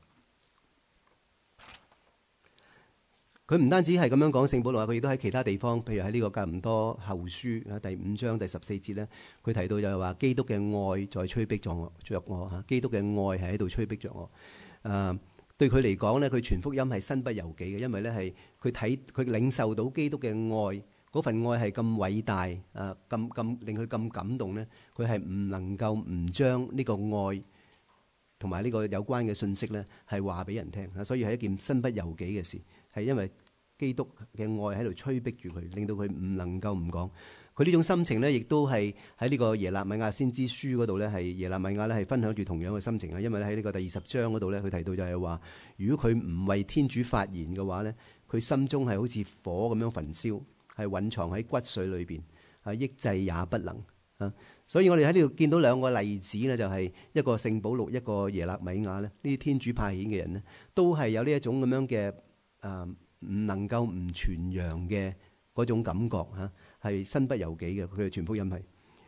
佢唔單止係咁樣講聖保祿，佢亦都喺其他地方，譬如喺呢個格林多後書第5章第14節咧，佢提到就係話基督嘅愛在催逼着我嚇，基督嘅愛係喺度催逼着我。對佢嚟講咧，佢傳福音係身不由己嘅，因為咧係佢領受到基督嘅愛，嗰份愛係咁偉大咁令佢咁感動咧，佢係唔能夠唔將呢個愛同埋呢個有關嘅信息咧係話俾人聽嚇，所以係一件身不由己嘅事。係因為基督嘅愛喺度催逼住佢，令到佢唔能夠唔講。佢呢種心情呢，亦都係喺呢個耶肋米亞先知書嗰度呢，係耶肋米亞呢係分享住同樣嘅心情啊。因為喺呢個第20章嗰度呢，佢提到就係話，如果佢唔為天主發言嘅話呢，佢心中係好似火咁樣焚燒，係蘊藏喺骨髓裏邊，抑制也不能啊。所以我哋喺呢度見到兩個例子呢，就係一個聖保祿，一個耶肋米亞呢，呢啲天主派遣嘅人呢，都係有呢一種咁樣嘅。唔能夠唔傳揚嘅嗰種感覺嚇，係身不由己嘅。佢嘅傳福音係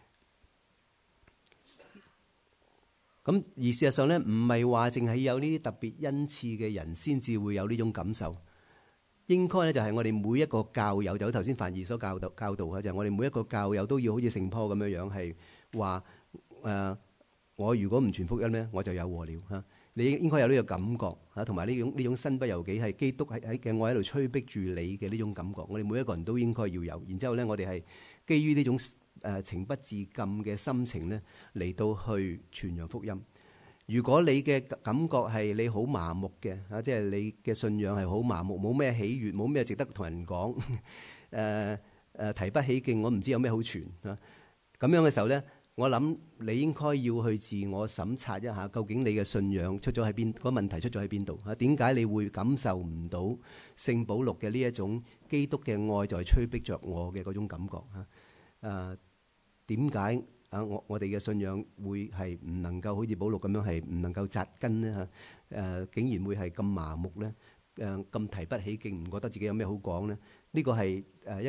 咁，而事實上咧，唔係話淨係有呢啲特別恩賜嘅人先至會有呢種感受。應該咧就係我哋每一個教友，就好頭先梵二所教導嘅，就係我哋每一個教友都要好似聖坡咁樣樣，係話我如果唔傳福音咧，我就有禍了嚇。你應該有呢個感覺嚇，同埋呢種身不由己，係基督嘅愛喺度催逼住你嘅呢種感覺。我哋每一個人都應該要有。然之後咧，我哋係基於呢種情不自禁嘅心情咧，嚟到去傳揚福音。如果你嘅感覺係你好麻木嘅嚇，即係你嘅信仰係好麻木，冇咩喜悅，冇咩值得同人講，提不起勁，我唔知有咩好傳嚇。咁樣嘅時候咧，我諗你應該要去自我審查一下，究竟你嘅信仰出咗喺邊，個問題出咗喺邊度嚇？點解你會感受唔到聖保祿嘅呢一種基督嘅愛在催逼着我嘅嗰種感覺嚇？點解我哋嘅信仰會係唔能夠好似保祿咁樣係唔能夠扎根呢嚇？竟然會係咁麻木咧？咁提不起勁，唔覺得自己有咩好講咧？呢個係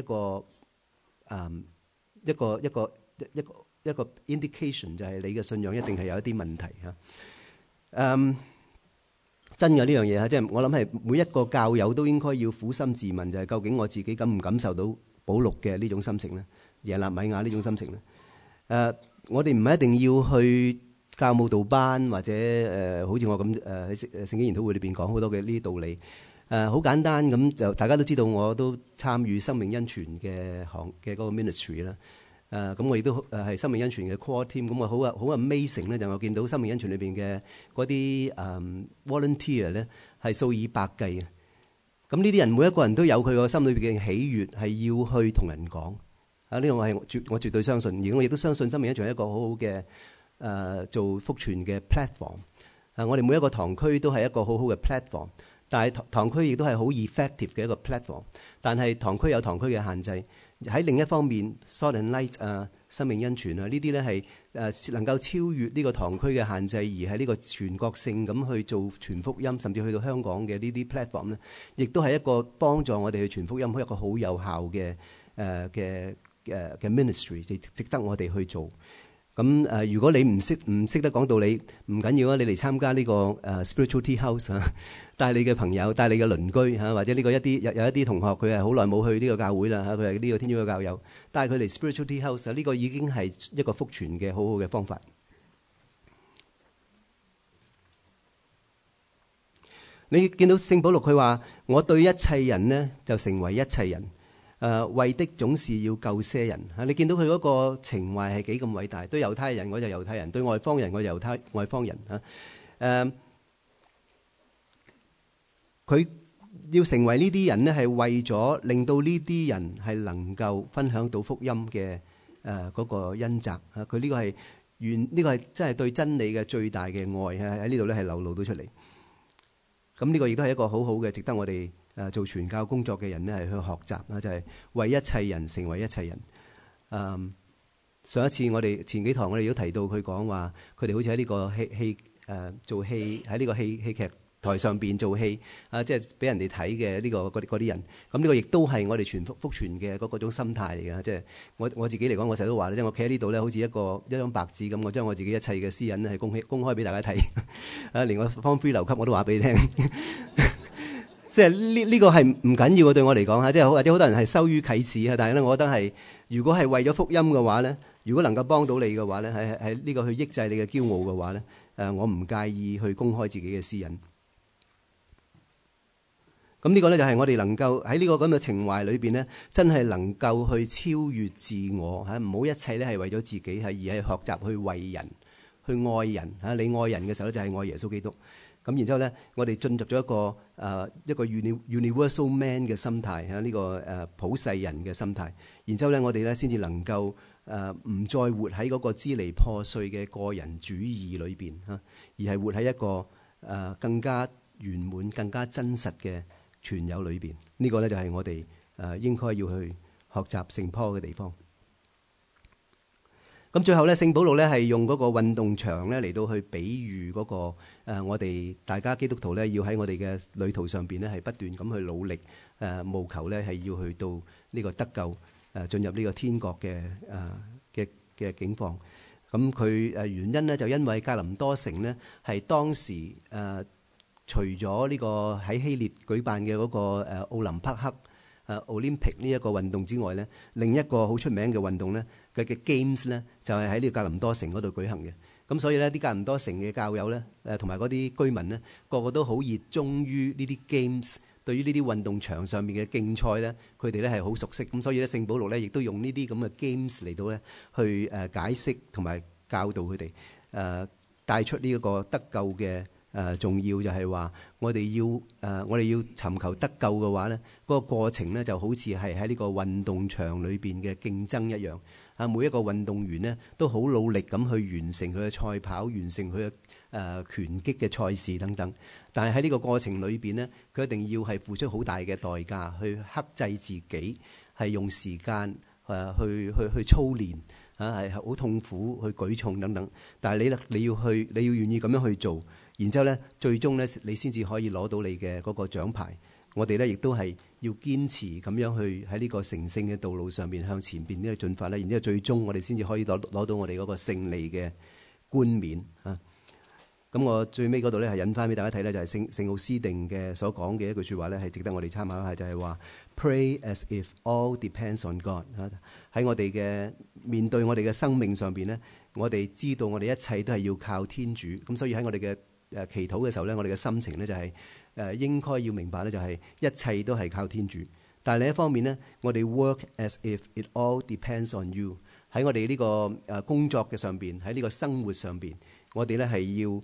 一個 indication， 就係你嘅信仰一定係有一啲問題嚇。真嘅呢樣嘢嚇，即係我諗係每一個教友都應該要苦心自問，就係究竟我自己感唔感受到保祿嘅呢種心情咧？耶肋米亞呢種心情咧？我哋唔係一定要去教慕道班或者好似我咁喺聖經研討會裏邊講好多嘅呢啲道理。好簡單咁就大家都知道，我都參與生命恩泉嘅嗰個 ministry 啦。咁我亦都係生命恩泉嘅 core team， 咁我好 amazing 咧，就我見到生命恩泉裏邊嘅嗰啲volunteer 咧係數以百計嘅。咁呢啲人每一個人都有佢個心裏邊嘅喜悅，係要去同人講。呢個我絕對相信，而我亦都相信生命恩泉係一個好好嘅做福傳嘅 platform。我哋每一個堂區都係一個好好嘅 platform， 但係堂區亦都係好 effective 嘅一個 platform。但係堂區有堂區嘅限制。喺另一方面 Salt and Light 生命恩泉呢啲咧係能夠超越呢個堂區嘅限制，而喺呢個全國性咁去做傳福音，甚至去到香港嘅呢啲 platform 咧，亦都係一個幫助我哋去傳福音，一個好有效嘅ministry， 值得我哋去做。咁如果你唔識得講道理，唔緊要啊！你嚟參加呢個spiritual tea house 帶你嘅朋友，帶你嘅鄰居嚇，或者呢個有一啲同學佢係好耐冇去呢個教會啦嚇，佢係呢個天主嘅教友，帶佢嚟 spiritual tea house，呢個已經係一個福傳嘅好好嘅方法。你見到聖保祿佢話：我對一切人呢，就成為一切人。為的總是要救些人嚇，你見到佢嗰個情懷係幾咁偉大？對猶太人我就猶太人，對外邦人我就外邦人嚇。佢要成為呢啲人呢，係為咗令到呢啲人係能夠分享到福音嘅嗰個恩澤嚇。佢呢個係呢個係真係對真理嘅最大嘅愛喺呢度咧係流露到出嚟。 咁呢個亦都係一個好好嘅，值得我哋做傳教工作嘅人咧係去學習啦，就係為一切人成為一切人。上一次我哋前幾堂我哋都提到佢講話，佢哋好似喺呢個做戲喺呢個戲劇台上邊做戲即係俾人哋睇嘅呢個嗰啲人。咁呢個亦都係我哋傳福傳嘅嗰種心態嚟嘅。即係我自己嚟講，我成日都話咧，即係我企喺呢度咧，好似一張白紙咁，我將我自己一切嘅私隱係公開俾大家睇。連我Form 3留級我都話俾你聽。即係呢個係唔緊要嘅，對我嚟講即係或者好多人係羞於啟齒啊。但係咧，我覺得係如果係為咗福音嘅話咧，如果能夠幫到你嘅話咧，喺呢個去抑制你嘅驕傲嘅話咧，我唔介意去公開自己嘅私隱。咁呢個咧就係我哋能夠喺呢個咁嘅情懷裏邊咧，真係能夠去超越自我唔好一切咧係為咗自己而係學習去為人、去愛人你愛人嘅時候咧，就係愛耶穌基督。咁然之後咧，我哋進入咗一個 universal man 嘅心態呢個普世人嘅心態。然之後咧，我哋咧先至能夠唔再活喺嗰個支離破碎嘅個人主義裏邊而係活喺一個更加圓滿、更加真實嘅傳友裏邊。呢個咧就係我哋應該要去學習聖保嘅地方。咁最後咧，聖保羅咧係用嗰個運動場咧嚟到去比喻嗰個我哋大家基督徒咧要喺我哋嘅旅途上邊咧係不斷咁去努力務求咧係要去到呢個得救進入呢個天國嘅境況。咁佢原因咧就因為格林多城咧係當時除咗呢個喺希臘舉辦嘅嗰個奧林匹克Olympic 呢一個運動之外咧，另一個好出名嘅運動咧嘅 Games 咧就係喺呢個格林多城嗰度舉行嘅。咁所以咧啲格林多城嘅教友咧同埋嗰啲居民咧個個都好熱衷於呢啲 Games， 對於呢啲運動場上面嘅競賽咧，佢哋咧係好熟悉。咁所以咧聖保羅咧亦都用呢啲咁嘅 Games 嚟到咧去解釋同埋教導佢哋帶出呢一個得救嘅。重要就係話，我哋要尋求得救嘅話咧，嗰個過程咧就好似係喺呢個運動場裏邊嘅競爭一樣。每一個運動員咧都好努力咁去完成佢嘅賽跑，完成佢嘅拳擊嘅賽事等等。但係喺呢個過程裏邊咧，佢一定要係付出好大嘅代價，去克制自己，係用時間去操練係好痛苦去舉重等等。但係你要願意咁樣去做。然之後咧，最終咧，你先至可以攞到你嘅嗰個獎牌。我哋咧亦都係要堅持咁樣去喺呢個成聖嘅道路上面向前邊呢個進發咧。然之後最終我哋先至可以攞到我哋嗰個勝利嘅冠冕啊！咁我最尾嗰度咧係引翻俾大家睇咧，就係聖奧斯定嘅所講嘅一句説話咧，係值得我哋參考一下，就係話 Pray as if all depends on God。喺我哋嘅面對我哋嘅生命上邊咧，我哋知道我哋一切都係要靠天主。咁所以喺我哋嘅祈禱嘅時候咧，我哋嘅心情咧就係應該要明白咧，就係一切都係靠天主。但係另一方面咧，我哋 work as if it all depends on you。喺我哋呢個工作嘅上邊，喺呢個生活上邊，我哋咧係要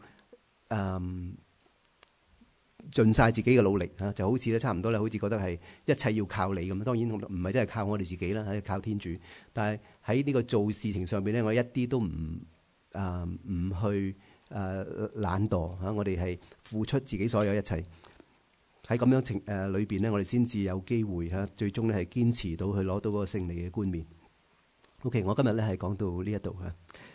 盡晒自己嘅努力就好似咧差唔多咧，好似覺得係一切要靠你咁。當然唔係真係靠我哋自己啦，係靠天主。但係喺呢個做事情上邊咧，我一啲都唔去懶惰我哋係付出自己所有一切。喺咁樣裏邊咧，我哋先至有機會最終咧係堅持到去攞到嗰個勝利嘅冠冕。OK， 我今日咧係講到呢一度